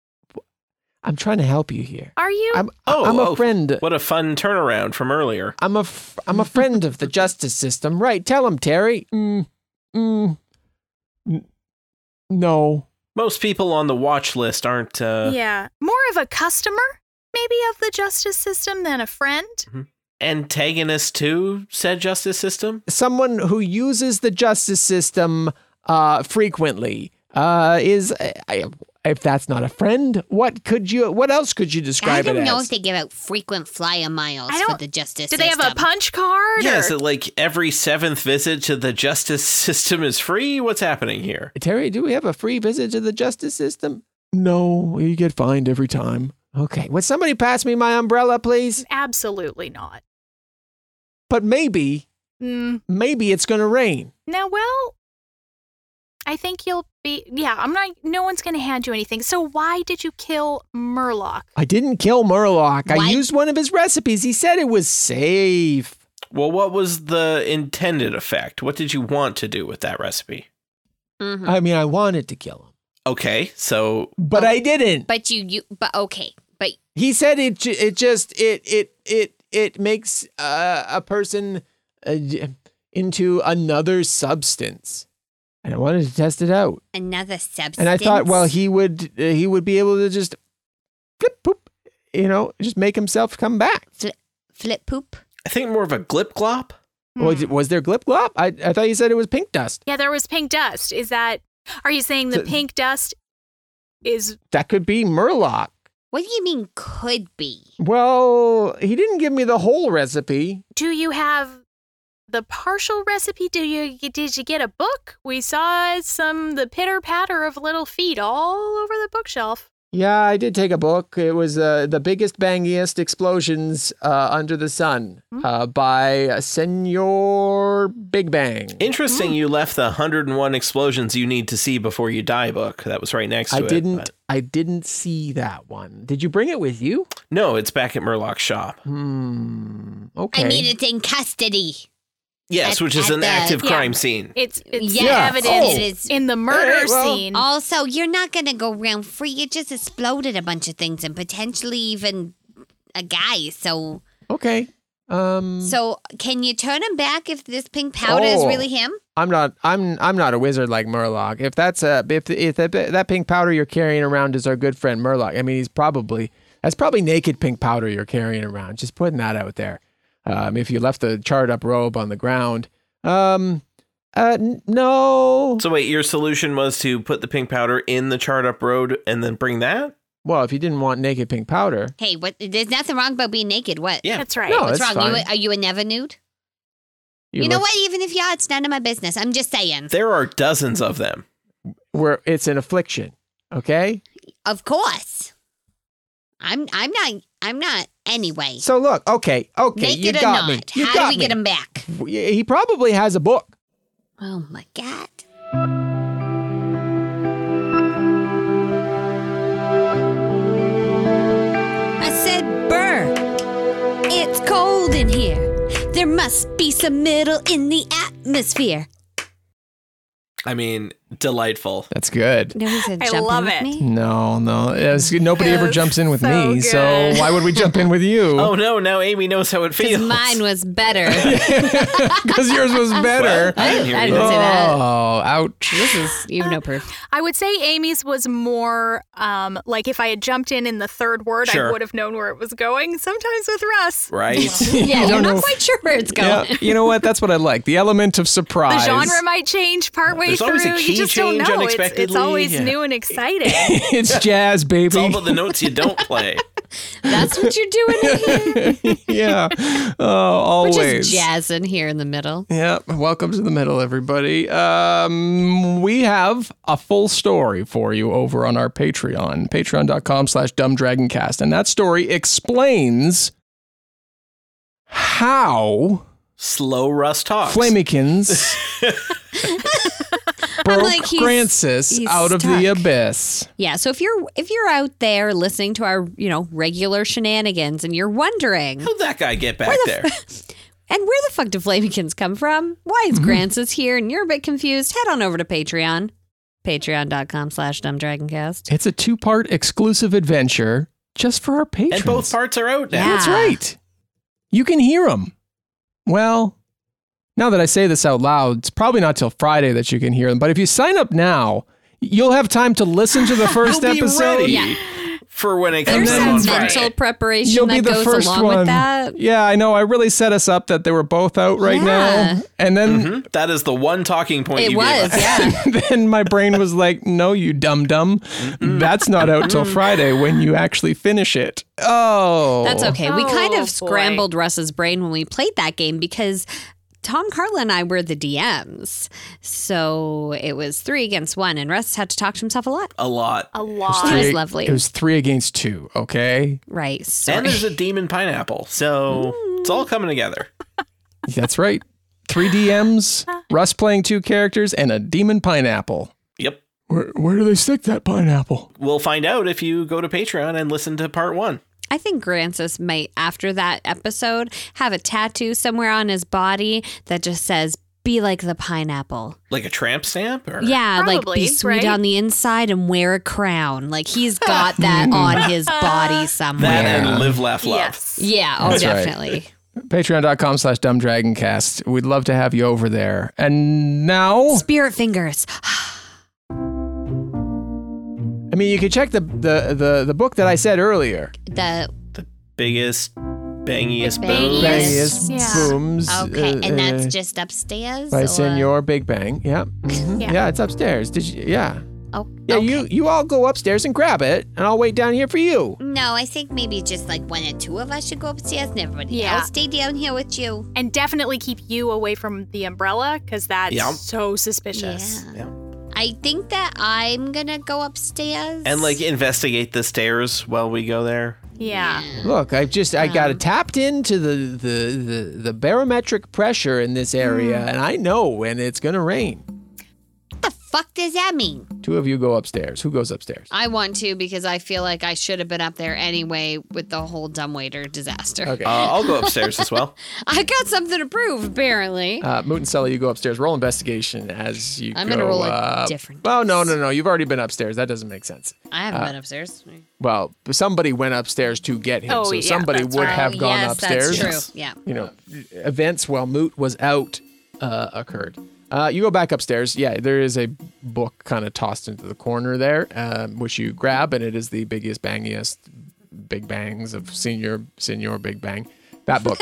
I'm trying to help you here. are you? I'm. Oh, I'm a oh, friend. What a fun turnaround from earlier. I'm a. F- I'm a friend of the justice system, right? Tell him, Terry. Mm. Mm. N- no. Most people on the watch list aren't. Uh, yeah, more of a customer, maybe, of the justice system than a friend. Antagonist to said justice system. Someone who uses the justice system uh, frequently uh, is. I, if that's not a friend, what could you? What else could you I describe don't it know as? if they give out frequent flyer miles I for don't- the justice Do they have system. a punch card? Yeah, or- is it like every seventh visit to the justice system is free? What's happening here? Terry, do we have a free visit to the justice system? No, you get fined every time. Okay, would somebody pass me my umbrella, please? Absolutely not. But maybe, Mm, maybe it's going to rain. now, well, I think you'll be. Yeah, I'm not. No one's going to hand you anything. So why did you kill Murloc? I didn't kill Murloc. I Why- used one of his recipes. He said it was safe. Well, what was the intended effect? What did you want to do with that recipe? Mhm. I mean, I wanted to kill him, Okay, so but I didn't. But you, you, but okay, but He said it. ju- It just it it it it makes uh, a person uh, into another substance, and I wanted to test it out. another substance. And I thought, well, he would uh, he would be able to just flip poop, you know, just make himself come back. flip poop. I think more of a glip glop. Was, it- was there glip glop? I I thought you said it was pink dust. Yeah, there was pink dust. Is that? Are you saying the So- pink dust is? That could be Murloc. What do you mean could be? Well, he didn't give me the whole recipe. Do you have the partial recipe? Did you did you get a book? We saw some the pitter patter of little feet all over the bookshelf. Yeah, I did take a book. It was uh, The Biggest Bangiest Explosions uh, Under the Sun uh, by Senor Big Bang. Interesting you left the one hundred one explosions you need to see before you die book. That was right next to I it. didn't. but- I didn't see that one. Did you bring it with you? No, it's back at Murlock's shop. Hmm. Okay. I mean, it's in custody. Yes, At- which is at an the- active yeah. crime scene. It's it's Yeah. evidence Oh. It is- in the murder Hey, well- scene. Also, you're not going to go round free. You just exploded a bunch of things and potentially even a guy. So, Okay. Um. so can you turn him back if this pink powder is Oh. really him? I'm not. I'm. I'm not a wizard like Murloc. If that's a. If if that, that pink powder you're carrying around is our good friend Murloc. I mean, he's probably. That's probably naked pink powder you're carrying around. Just putting that out there. Um. If you left the charred up robe on the ground. Um. Uh. n- No. So wait, your solution was to put the pink powder in the charred up road and then bring that? Well, if you didn't want naked pink powder. Hey, what? There's nothing wrong about being naked. What? Yeah. That's right. No, What's that's wrong? You, fine. are you a never nude? You, You know look- what? Even if you are, it's none of my business. I'm just saying. There are dozens of them. Where it's an affliction. Okay. Of course. I'm. I'm not. I'm not. Anyway. So look. Okay. Okay. naked you or got not, me. You how got do we me. get him back? He probably has a book. Oh my god. I said, Burr, it's cold in here. There must be some middle in the atmosphere. I mean, delightful. That's good. No, he said, I jump love in with it. me. No, no. It's- nobody ever It's jumps in with so me, so good. why would we jump in with you? Oh no, now Amy knows how it Because feels. mine was better. Because yours was better. Well, I didn't hear I you. didn't say that. Oh, ouch. This is, you have no proof. I would say Amy's was more um, like if I had jumped in in the third word, Sure. I would have known where it was going. Sometimes with Russ, Right? Yeah, You you're don't not know- quite sure where it's going. Yeah, you know what? That's what I like. The element of the surprise. genre might change partway There's through. always a key You just don't change know. It's, it's unexpectedly. always Yeah. new and exciting. It's jazz, baby. It's all about the notes you don't play. That's what you're doing in here. yeah. Oh, We're always. just jazzing here in the middle. Yeah, welcome to the middle, everybody. Um, we have a full story for you over on our Patreon, patreon.com slash dumbdragoncast. And that story explains how Slow Russ talks. Flamikins broke like he's- Francis he's out of stuck. the abyss. Yeah, so if you're if you're out there listening to our, you know, regular shenanigans and you're wondering, How'd that guy get back there? and where the fuck do Flamikins come from? Why is Mm-hmm. Grancis here and you're a bit confused? Head on over to Patreon. Patreon.com slash dumbdragoncast. It's a two-part exclusive adventure just for our patrons. And both parts are out now. Yeah. That's right. You can hear them. Well, now that I say this out loud, it's probably not till Friday that you can hear them. But if you sign up now, you'll have time to listen to the 1st You'll be episode. ready Yeah. for when it There's comes then- out on some Friday. mental preparation You'll be that the goes first along one. with that. Yeah, I know. I really set us up that they were both out right Yeah. now. And then Mhm. That is the one talking point It you was, gave us. yeah. then my brain was like, no, you dumb dumb. That's not out till Friday when you actually finish it. Oh. That's okay. We kind Oh, of boy. scrambled Russ's brain when we played that game because Tom, Carla, and I were the D Ms. So it was three against one, and Russ had to talk to himself a lot. A lot. A It lot. was Three- lovely. It was three against two, okay? Right. Sorry. And there's a demon pineapple. So it's all coming together. That's right. Three D Ms, Russ playing two characters, and a demon pineapple. Yep. Where, where do they stick that pineapple? We'll find out if you go to Patreon and listen to part one. I think Grancis might, after that episode, have a tattoo somewhere on his body that just says, be like the pineapple. Like a tramp stamp? Or? Yeah, like Probably, be sweet right? on the inside and wear a crown. Like he's got that on his body somewhere. That Yeah. and live, laugh, love. Yes. Yeah, oh, That's right. definitely. Patreon.com slash dumbdragoncast. We'd love to have you over there. And now, Spirit fingers. I mean, you can check the, the, the, the book that I said earlier. The Biggest, bangiest The boom. bangiest. Bangiest Yeah. Booms. okay, uh, and that's uh, just upstairs. by or- Senor Big Bang. Yeah. Mhm. Yeah. Yeah, it's upstairs. Did you? Yeah. Oh, Yeah, okay. you you all go upstairs and grab it, and I'll wait down here for you. No, I think maybe just like one or two of us should go upstairs and everybody Yeah. else stay down here with you. And definitely keep you away from the umbrella because that's Yeah. so suspicious. Yeah. I think that I'm gonna go upstairs. And like investigate the stairs while we go there. Yeah. Look, I've just I got Um, tapped into the, the the the barometric pressure in this area, and I know when it's gonna rain. What the fuck does that mean? Two of you go upstairs. Who goes upstairs? I want to because I feel like I should have been up there anyway with the whole dumbwaiter disaster. Okay. Uh, I'll go upstairs as well. I got something to prove, apparently. Uh, Moot and Sully, you go upstairs. Roll investigation as you I'm go gonna roll a up. different Well, no, dice. no, no. You've already been upstairs. That doesn't make sense. I haven't uh, been upstairs. Well, somebody went upstairs to get him, Oh, so yeah, somebody that's would right. have Oh, gone yes, upstairs. That's true. Yeah. You know, events while Moot was out uh, occurred. Uh, you go back upstairs. Yeah, there is a book kind of tossed into the corner there, um, which you grab, and it is the biggest, bangiest, Big Bangs of Senior Senior Big Bang. That book.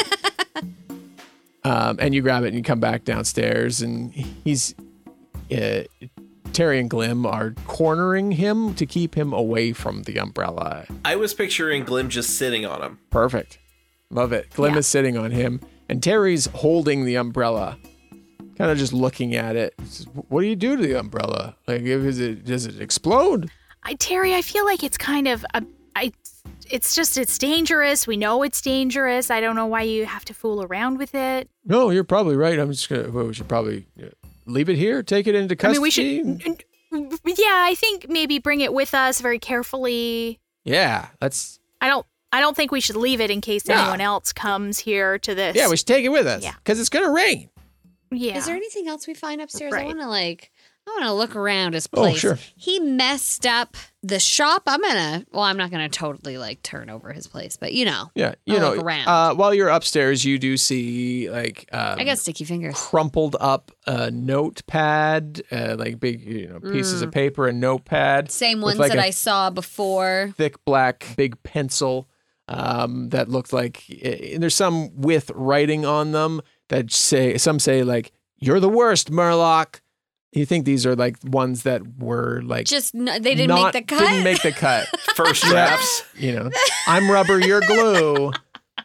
um, and you grab it, and you come back downstairs, and he's uh, Terry and Glim are cornering him to keep him away from the umbrella. I was picturing Glim just sitting on him. Perfect. Love it. Glim Yeah. is sitting on him, and Terry's holding the umbrella, kind of just looking at it. Says, what do you do to the umbrella? Like, is it, does it explode? I, Terry, I feel like it's kind of a, I, it's just it's dangerous. We know it's dangerous. I don't know why you have to fool around with it. No, you're probably right. I'm just gonna. Well, we should probably uh, leave it here. Take it into I custody. mean, we should. Yeah, I think maybe bring it with us very carefully. Yeah, let's. I don't. I don't think we should leave it in case Yeah. anyone else comes here to this. Yeah, we should take it with us. Yeah. because it's gonna rain. Yeah. Is there anything else we find upstairs? I Right. want to like, I want to look around his Oh, place. sure. He messed up the shop. I'm gonna. Well, I'm not gonna totally like turn over his place, but you know, Yeah, you I'll know. look around. Uh, while you're upstairs, you do see like. Um, I got sticky fingers. crumpled up uh, notepad, uh, like big, you know, pieces Mm. of paper and notepad. Same with ones like that a I saw before. thick black big pencil um, that looked like and there's some with writing on them that say some say like you're the worst, Murloc. You think these are like ones that were like Just n- they didn't not, make the cut. Didn't make the cut. First drafts. You know, I'm rubber, you're glue.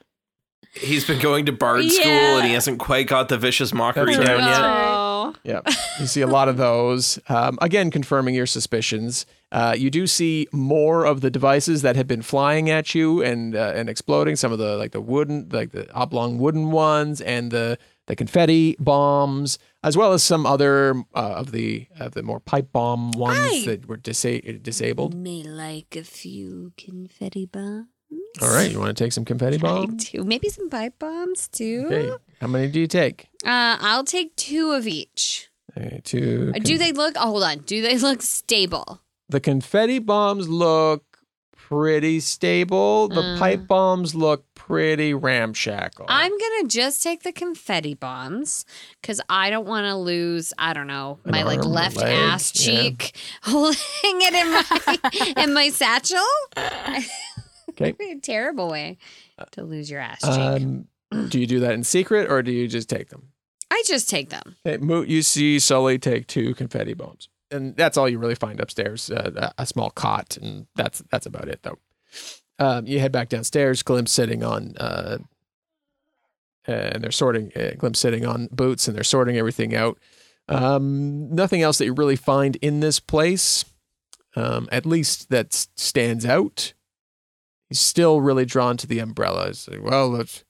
He's been going to bard Yeah. school and he hasn't quite got the vicious mockery That's right. down yet. Oh. Yeah, you see a lot of those. Um, again, confirming your suspicions. Uh, you do see more of the devices that have been flying at you and uh, and exploding. Some of the like the wooden, like the oblong wooden ones, and the the confetti bombs, as well as some other uh, of the of the more pipe bomb ones Aye. that were disa- disabled. May like a few confetti bombs. All right, you want to take some confetti I bombs? do. Maybe some pipe bombs too. Okay, how many do you take? Uh, I'll take two of each. Okay, two. Uh, Do they look? Oh, hold on. Do they look stable? The confetti bombs look pretty stable. The Uh. pipe bombs look pretty ramshackle. I'm gonna just take the confetti bombs because I don't want to lose. I don't know An my like arm or left leg, ass yeah. cheek, holding it in my in my satchel. Okay. A terrible way to lose your ass cheek. Um, do you do that in secret or do you just take them? I just take them. Okay, Moot, you see Sully take two confetti bombs, and that's all you really find upstairs. Uh, a small cot, and that's that's about it, though. Um, you head back downstairs. Glimp's sitting on, uh, and they're sorting. Uh, Glimp's sitting on boots, and they're sorting everything out. Um, nothing else that you really find in this place, um, at least that s- stands out. He's still really drawn to the umbrella. He's like, well, let's.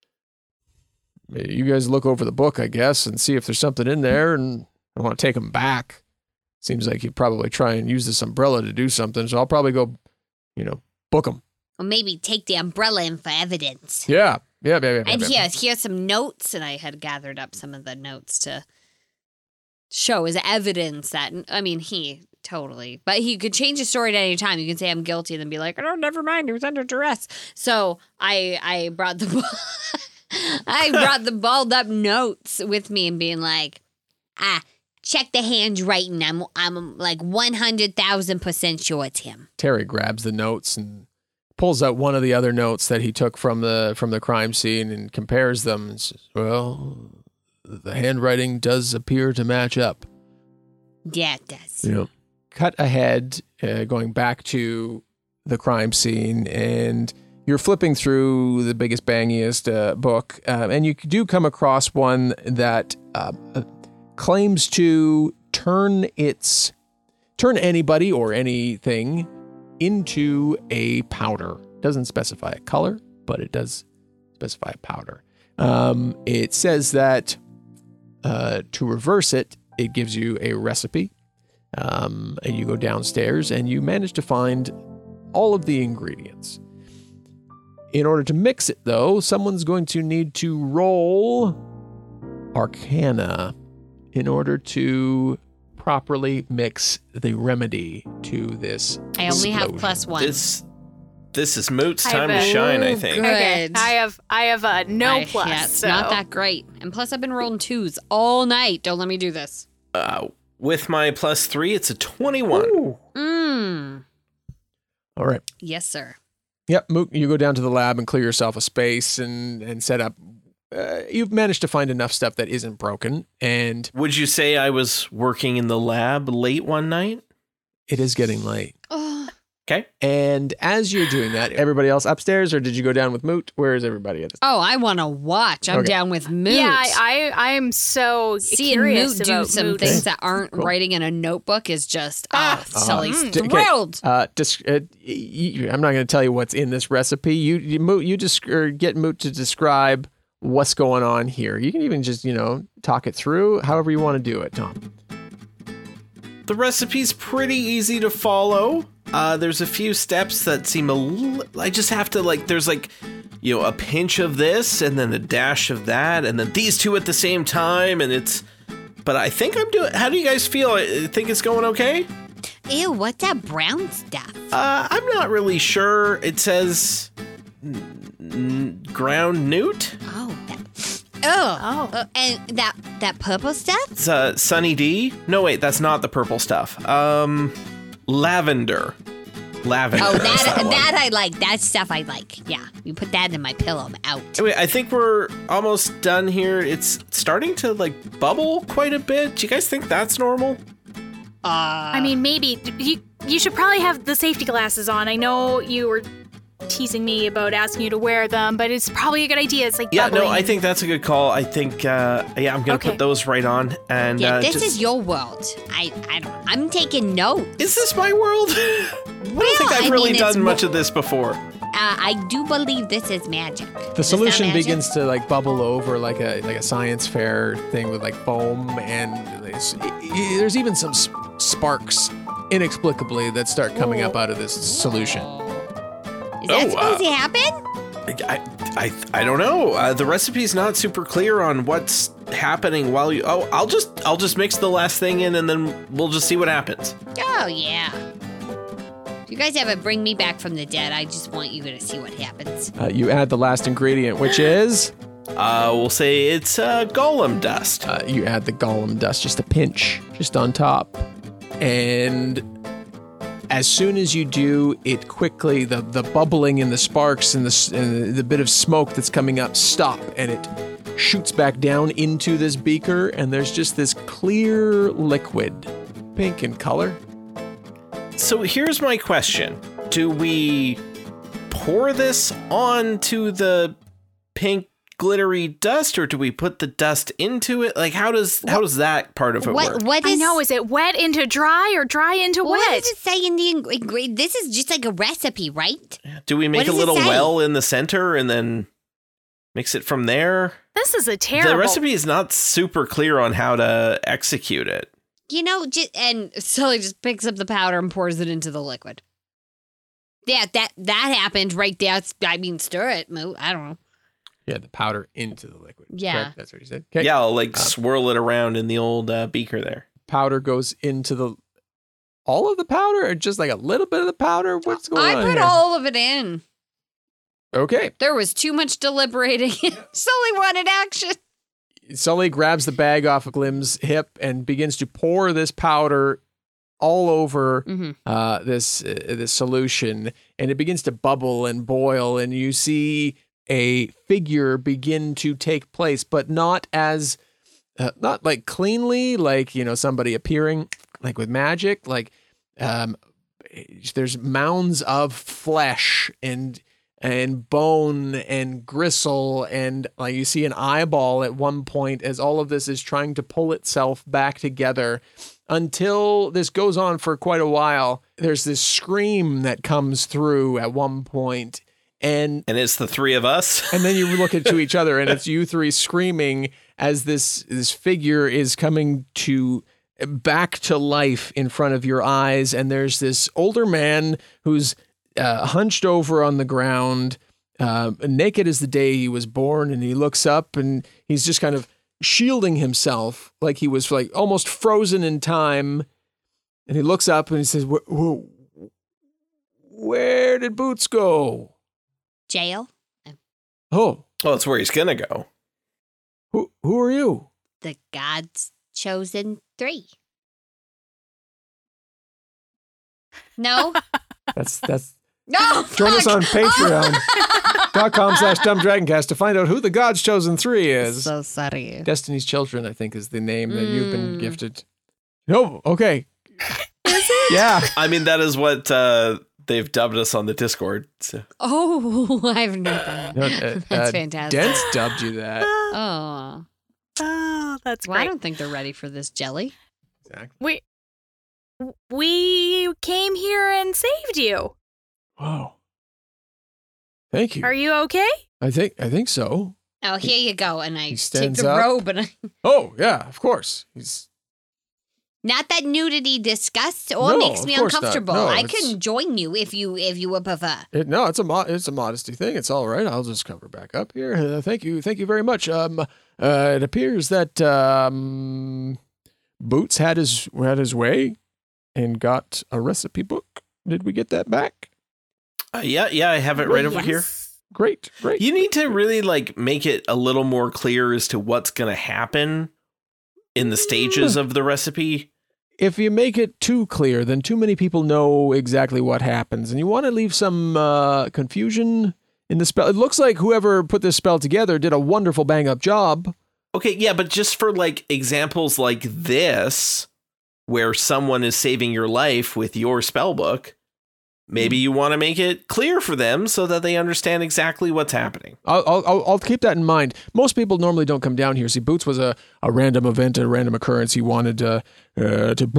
You guys look over the book, I guess, and see if there's something in there, and I want to take them back. Seems like you'd probably try and use this umbrella to do something, so I'll probably go, you know, book them. Or maybe take the umbrella in for evidence. Yeah, yeah, yeah, yeah. And yeah. here, here's some notes, and I had gathered up some of the notes to show as evidence that, I mean, he totally, but he could change his story at any time. You can say I'm guilty, and then be like, oh, never mind, he was under duress. So I, I brought the, I brought the balled up notes with me, and being like, ah, check the handwriting. I'm, I'm like one hundred thousand percent sure it's him. Terry grabs the notes and pulls out one of the other notes that he took from the from the crime scene and compares them and says, well, the handwriting does appear to match up. Yeah, it does. You know, cut ahead, uh, going back to the crime scene, and you're flipping through the biggest, bangiest uh, book, uh, and you do come across one that uh, uh, claims to turn its turn anybody or anything into a powder. Doesn't specify a color, but it does specify a powder. Um, it says that uh, to reverse it, it gives you a recipe, um, and you go downstairs and you manage to find all of the ingredients. In order to mix it, though, someone's going to need to roll Arcana in order to properly mix the remedy to this. I only have explosion. plus one. This this is Moot's I time to bet. shine, I Ooh, think. good. Okay, I have I have a no I- plus. Yeah, it's so. not that great. And plus, I've been rolling twos all night. Don't let me do this. Uh, with my plus three, it's a twenty-one. Ooh. Mmm. All right. Yes, sir. Yep, Mook, you go down to the lab and clear yourself a space and, and set up. Uh, you've managed to find enough stuff that isn't broken, and Would you say I was working in the lab late one night? it is getting late. Oh, Okay. And as you're doing that, everybody else upstairs, or did you go down with Moot? Where is everybody at this? oh I want to watch. I'm Okay. down with Moot. Yeah, I I am so Seeing curious Moot do about some Moot. things that aren't Cool. writing in a notebook is just Ah. ah, Sully's Uh, d- okay. thrilled. Uh, dis- uh, y- y- I'm not going to tell you what's in this recipe. You, you, Moot, you just or get Moot to describe what's going on here. You can even just, you know, talk it through however you want to do it, Tom. The recipe's pretty easy to follow. Uh, there's a few steps that seem a little... I just have to, like, there's, like, you know, a pinch of this and then a dash of that and then these two at the same time, and it's... But I think I'm doing... How do you guys feel? I think it's going okay? Ew, what's that brown stuff? Uh, I'm not really sure. It says... n- n- ground newt? Oh, that. Oh, Oh. Uh, and that that purple stuff? It's uh, Sunny D? No, wait, that's not the purple stuff. Um, lavender. Lavender. Oh, is that one. that I like. That stuff I like. Yeah, you put that in my pillow. I'm out. Anyway, I think we're almost done here. It's starting to like bubble quite a bit. Do you guys think that's normal? Uh, I mean, maybe you you should probably have the safety glasses on. I know you were teasing me about asking you to wear them, but it's probably a good idea. It's like Yeah, bubbling. no, I think that's a good call. I think, uh, yeah, I'm gonna Okay. put those right on. And yeah, uh, this just- is your world. I I don't. I'm taking notes. Is this my world? I don't Well, think I've I really mean, it's done much mo- of this before. Uh, I do believe this is magic. The Is that solution magic? begins to like bubble over like a like a science fair thing with like foam, and there's, there's even some s- sparks inexplicably that start coming up out of this solution. Is that Oh, supposed uh, to happen? I, I, I don't know. Uh, the recipe's not super clear on what's happening while you. Oh, I'll just, I'll just mix the last thing in, and then we'll just see what happens. Oh yeah. If you guys ever bring me back from the dead, I just want you to see what happens. Uh, you add the last ingredient, which is Uh, we'll say it's uh, golem dust. uh, you add the golem dust, just a pinch, just on top, and as soon as you do, it quickly the the bubbling and the sparks and the s- and the bit of smoke that's coming up stop, and it shoots back down into this beaker, and there's just this clear liquid, pink in color. So here's my question: do we pour this onto the pink glittery dust, or do we put the dust into it? Like, how does how does that part of it What work? what I is know. Is it wet into dry or dry into what wet? does it say in the ingredient? This is just like a recipe, right? Do we make a does it little say? well in the center and then mix it from there? This is a terrible. The recipe is not super clear on how to execute it. You know, just, and Sully just picks up the powder and pours it into the liquid. Yeah, that that happened right there. It's- I mean, stir it, Moo. I don't know. Yeah, the powder into the liquid. Yeah. correct? That's what you said. Okay. Yeah, I'll like swirl it around in the old uh, beaker there. Powder goes into the all of the powder, or just like a little bit of the powder. What's going I on put here? all of it in. Okay. There was too much deliberating. Sully wanted action. Sully grabs the bag off of Glim's hip and begins to pour this powder all over Mm-hmm. uh, this uh, this solution, and it begins to bubble and boil, and you see a figure begin to take place, but not as uh, not like cleanly, like, you know, somebody appearing like with magic. Like um, there's mounds of flesh and and bone and gristle, and like you see an eyeball at one point as all of this is trying to pull itself back together until this goes on for quite a while. There's this scream that comes through at one point, and And it's the three of us. and then you look at to each other, and it's you three screaming as this this figure is coming to back to life in front of your eyes. And there's this older man who's uh, hunched over on the ground, uh, naked as the day he was born, and he looks up and he's just kind of shielding himself like he was like almost frozen in time. And he looks up and he says, "Wh- wh- "Where did Boots go?" Jail? Oh, Well, that's where he's gonna go. who who are you? The God's chosen three. No? That's that's. No! Join us fuck! on Patreon. dot com slash Dumb Dragoncast to find out who the God's Chosen Three is. So sorry. Destiny's Children, I think, is the name that you've been Mm. gifted. No, okay. Yeah. I mean, that is what uh, they've dubbed us on the Discord. So. Oh, I've known that. No, uh, That's uh, fantastic. Dents dubbed you that. Oh. Oh, that's Well, I great. don't think they're ready for this jelly. Exactly. We we came here and saved you. Wow. Thank you. Are you okay? I think I think so. Oh, here you go. And I He take stands the up. robe and I... Oh, yeah, of course. He's Not that nudity disgusts or No, makes of me course not. uncomfortable. No, I it's- can join you if you if you would prefer. it, no, it's a mo- it's a modesty thing. It's all right. I'll just cover back up here. Uh, thank you, thank you very much. Um, uh, it appears that um, Boots had his had his way and got a recipe book. Did we get that back? Uh, yeah, yeah, I have it right over here. Great, great. You need to really like make it a little more clear as to what's going to happen in the stages of the recipe. If you make it too clear, then too many people know exactly what happens, and you want to leave some uh, confusion in the spell. It looks like whoever put this spell together did a wonderful bang-up job. Okay, yeah, but just for like examples like this, where someone is saving your life with your spell book, maybe you want to make it clear for them so that they understand exactly what's happening. I'll, I'll, I'll keep that in mind. Most people normally don't come down here. See, Boots was a, a random event, a random occurrence. He wanted to uh, to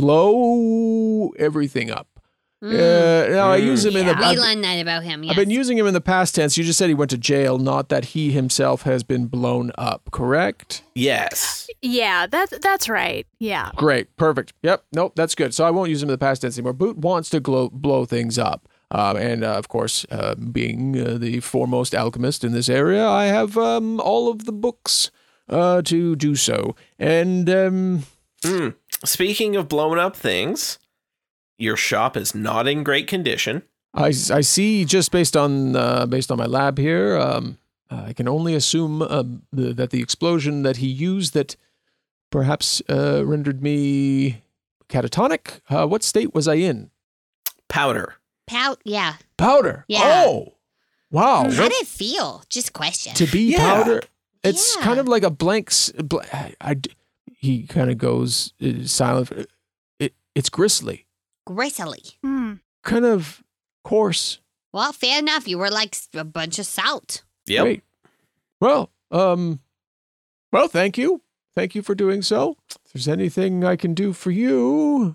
blow everything up. Uh, now I use him in the. Mm. We I've, learned that about him, yes. I've been using him in the past tense. You just said he went to jail, not that he himself has been blown up. Correct? Yes. Yeah, that's that's right. Yeah. Great, perfect. Yep, nope, that's good. So I won't use him in the past tense anymore. Boot wants to glow, blow things up. Um, and uh, of course, uh, being uh, the foremost alchemist in this area, I have um, all of the books uh, to do so. And um, Mm. Speaking of blowing up things, your shop is not in great condition. I, I see, just based on uh, based on my lab here, um, I can only assume uh, the, that the explosion that he used that perhaps uh, rendered me catatonic. Uh, what state was I in? Powder. Pout, yeah. Powder. Yeah. Oh, wow. How What- did it feel? Just question. to be Yeah. powder, it's Yeah. kind of like a blank. s- bl- I, I- he kind of goes uh, silent. It, it it's gristly, Gristly. Hmm. kind of coarse. Well, fair enough. You were like a bunch of salt. Yep. Great. Well, um, well, thank you, thank you for doing so. If there's anything I can do for you,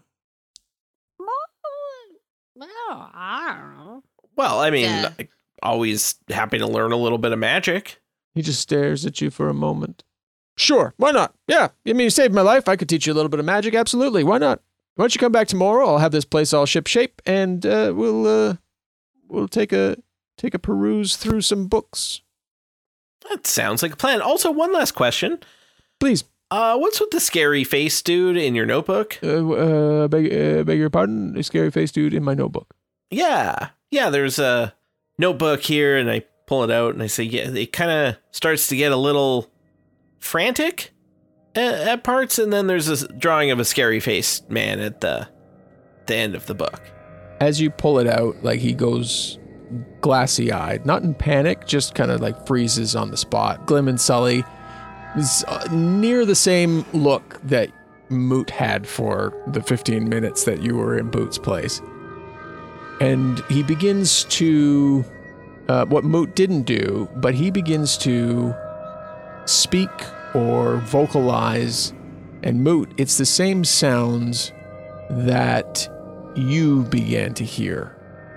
Well, I don't know. Well, I mean, Yeah. always happy to learn a little bit of magic. he just stares at you for a moment. Sure, why not? Yeah, I mean, you saved my life. I could teach you a little bit of magic. Absolutely, why not? Why don't you come back tomorrow? I'll have this place all ship shape, and uh, we'll uh, we'll take a take a peruse through some books. That sounds like a plan. Also, one last question. Please, Uh, what's with the scary face dude in your notebook? uh, uh, beg, uh, beg your pardon, a scary face dude in my notebook. Yeah. Yeah, there's a notebook here, and I pull it out, and I say, yeah, it kind of starts to get a little frantic at, at parts, and then there's this drawing of a scary face man at the, the end of the book. As you pull it out, like he goes glassy eyed, not in panic, just kind of like freezes on the spot. Glim and Sully is uh, near the same look that Moot had for the fifteen minutes that you were in Boot's place. And he begins to, uh, what Moot didn't do, but he begins to speak or vocalize. And Moot, it's the same sounds that you began to hear.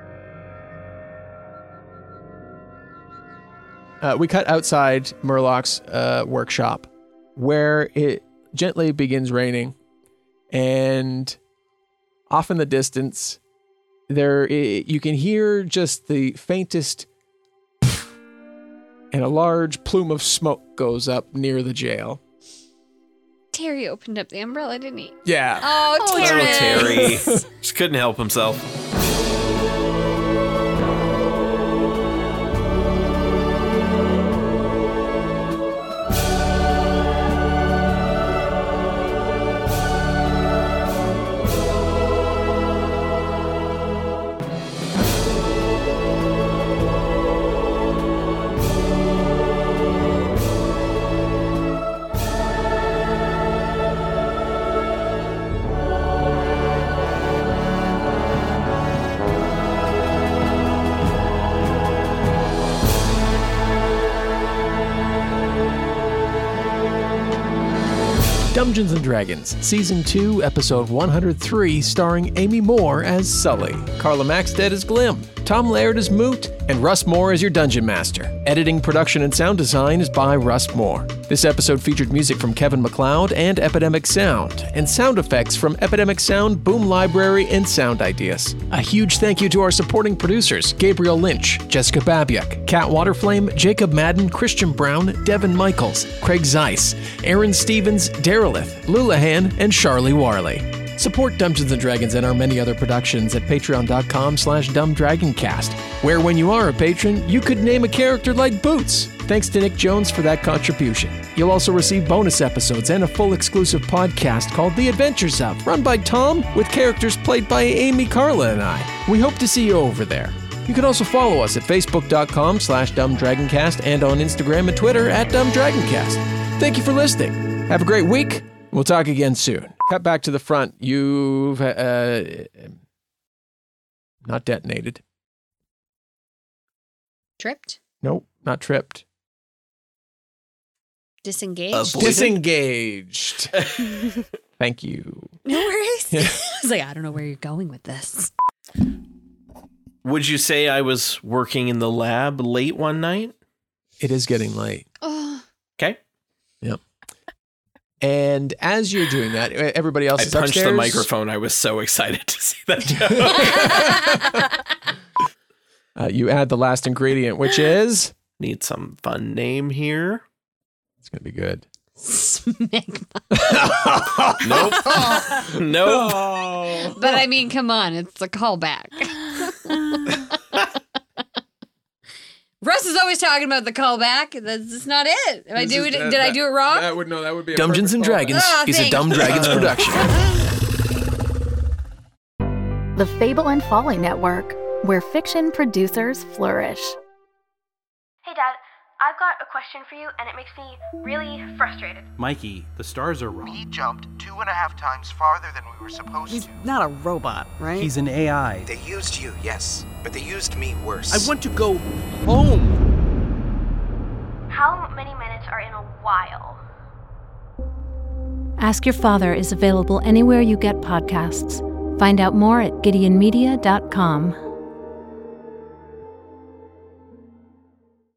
Uh, we cut outside Murloc's uh, workshop, where it gently begins raining, and off in the distance, there it, you can hear just the faintest, and a large plume of smoke goes up near the jail. Terry opened up the umbrella, didn't he? Yeah. Oh, Oh, Terry. Oh, Terry. Just couldn't help himself. Dungeons and Dragons, Season two, Episode one hundred three, starring Amy Moore as Sully, Carla Maxted as Glim, Tom Laird as Moot, and Russ Moore as your Dungeon Master. Editing, production, and sound design is by Russ Moore. This episode featured music from Kevin MacLeod and Epidemic Sound, and sound effects from Epidemic Sound, Boom Library, and Sound Ideas. A huge thank you to our supporting producers, Gabriel Lynch, Jessica Babiak, Kat Waterflame, Jacob Madden, Christian Brown, Devin Michaels, Craig Zeiss, Aaron Stevens, Derelith, Lulahan, and Charlie Warley. Support Dungeons and Dragons and our many other productions at patreon.com slash dumbdragoncast, where when you are a patron, you could name a character like Boots. Thanks to Nick Jones for that contribution. You'll also receive bonus episodes and a full exclusive podcast called The Adventures Of, run by Tom, with characters played by Amy, Carla, and I. We hope to see you over there. You can also follow us at facebook.com slash dumbdragoncast and on Instagram and Twitter at dumbdragoncast. Thank you for listening. Have a great week. We'll talk again soon. Cut back to the front. You've uh, not detonated. Tripped? Nope, not tripped. Disengaged? Avoided? Disengaged. Thank you. No worries. Yeah. I was like, I don't know where you're going with this. Would you say I was working in the lab late one night? It is getting late. Oh. Okay. Yep. And as you're doing that, everybody else I is punched upstairs. the microphone. I was so excited to see that joke. uh, you add the last ingredient, which is... Need some fun name here. It's going to be good. Smegma. Nope. Nope. But I mean, come on, it's a callback. Russ is always talking about the callback. That's just not it. Did I do it? Did I do it wrong? That would no. That would be a Dungeons and perfect Dragons Oh, is a thanks. Dumb Dragons production. The Fable and Folly Network, where fiction producers flourish. Hey, Dad, I've got a question for you, and it makes me really frustrated. Mikey, the stars are wrong. We jumped two and a half times farther than we were supposed He's to. not a robot, right? He's an A I. They used you, yes, but they used me worse. I want to go home. How many minutes are in a while? Ask Your Father is available anywhere you get podcasts. Find out more at gideon media dot com.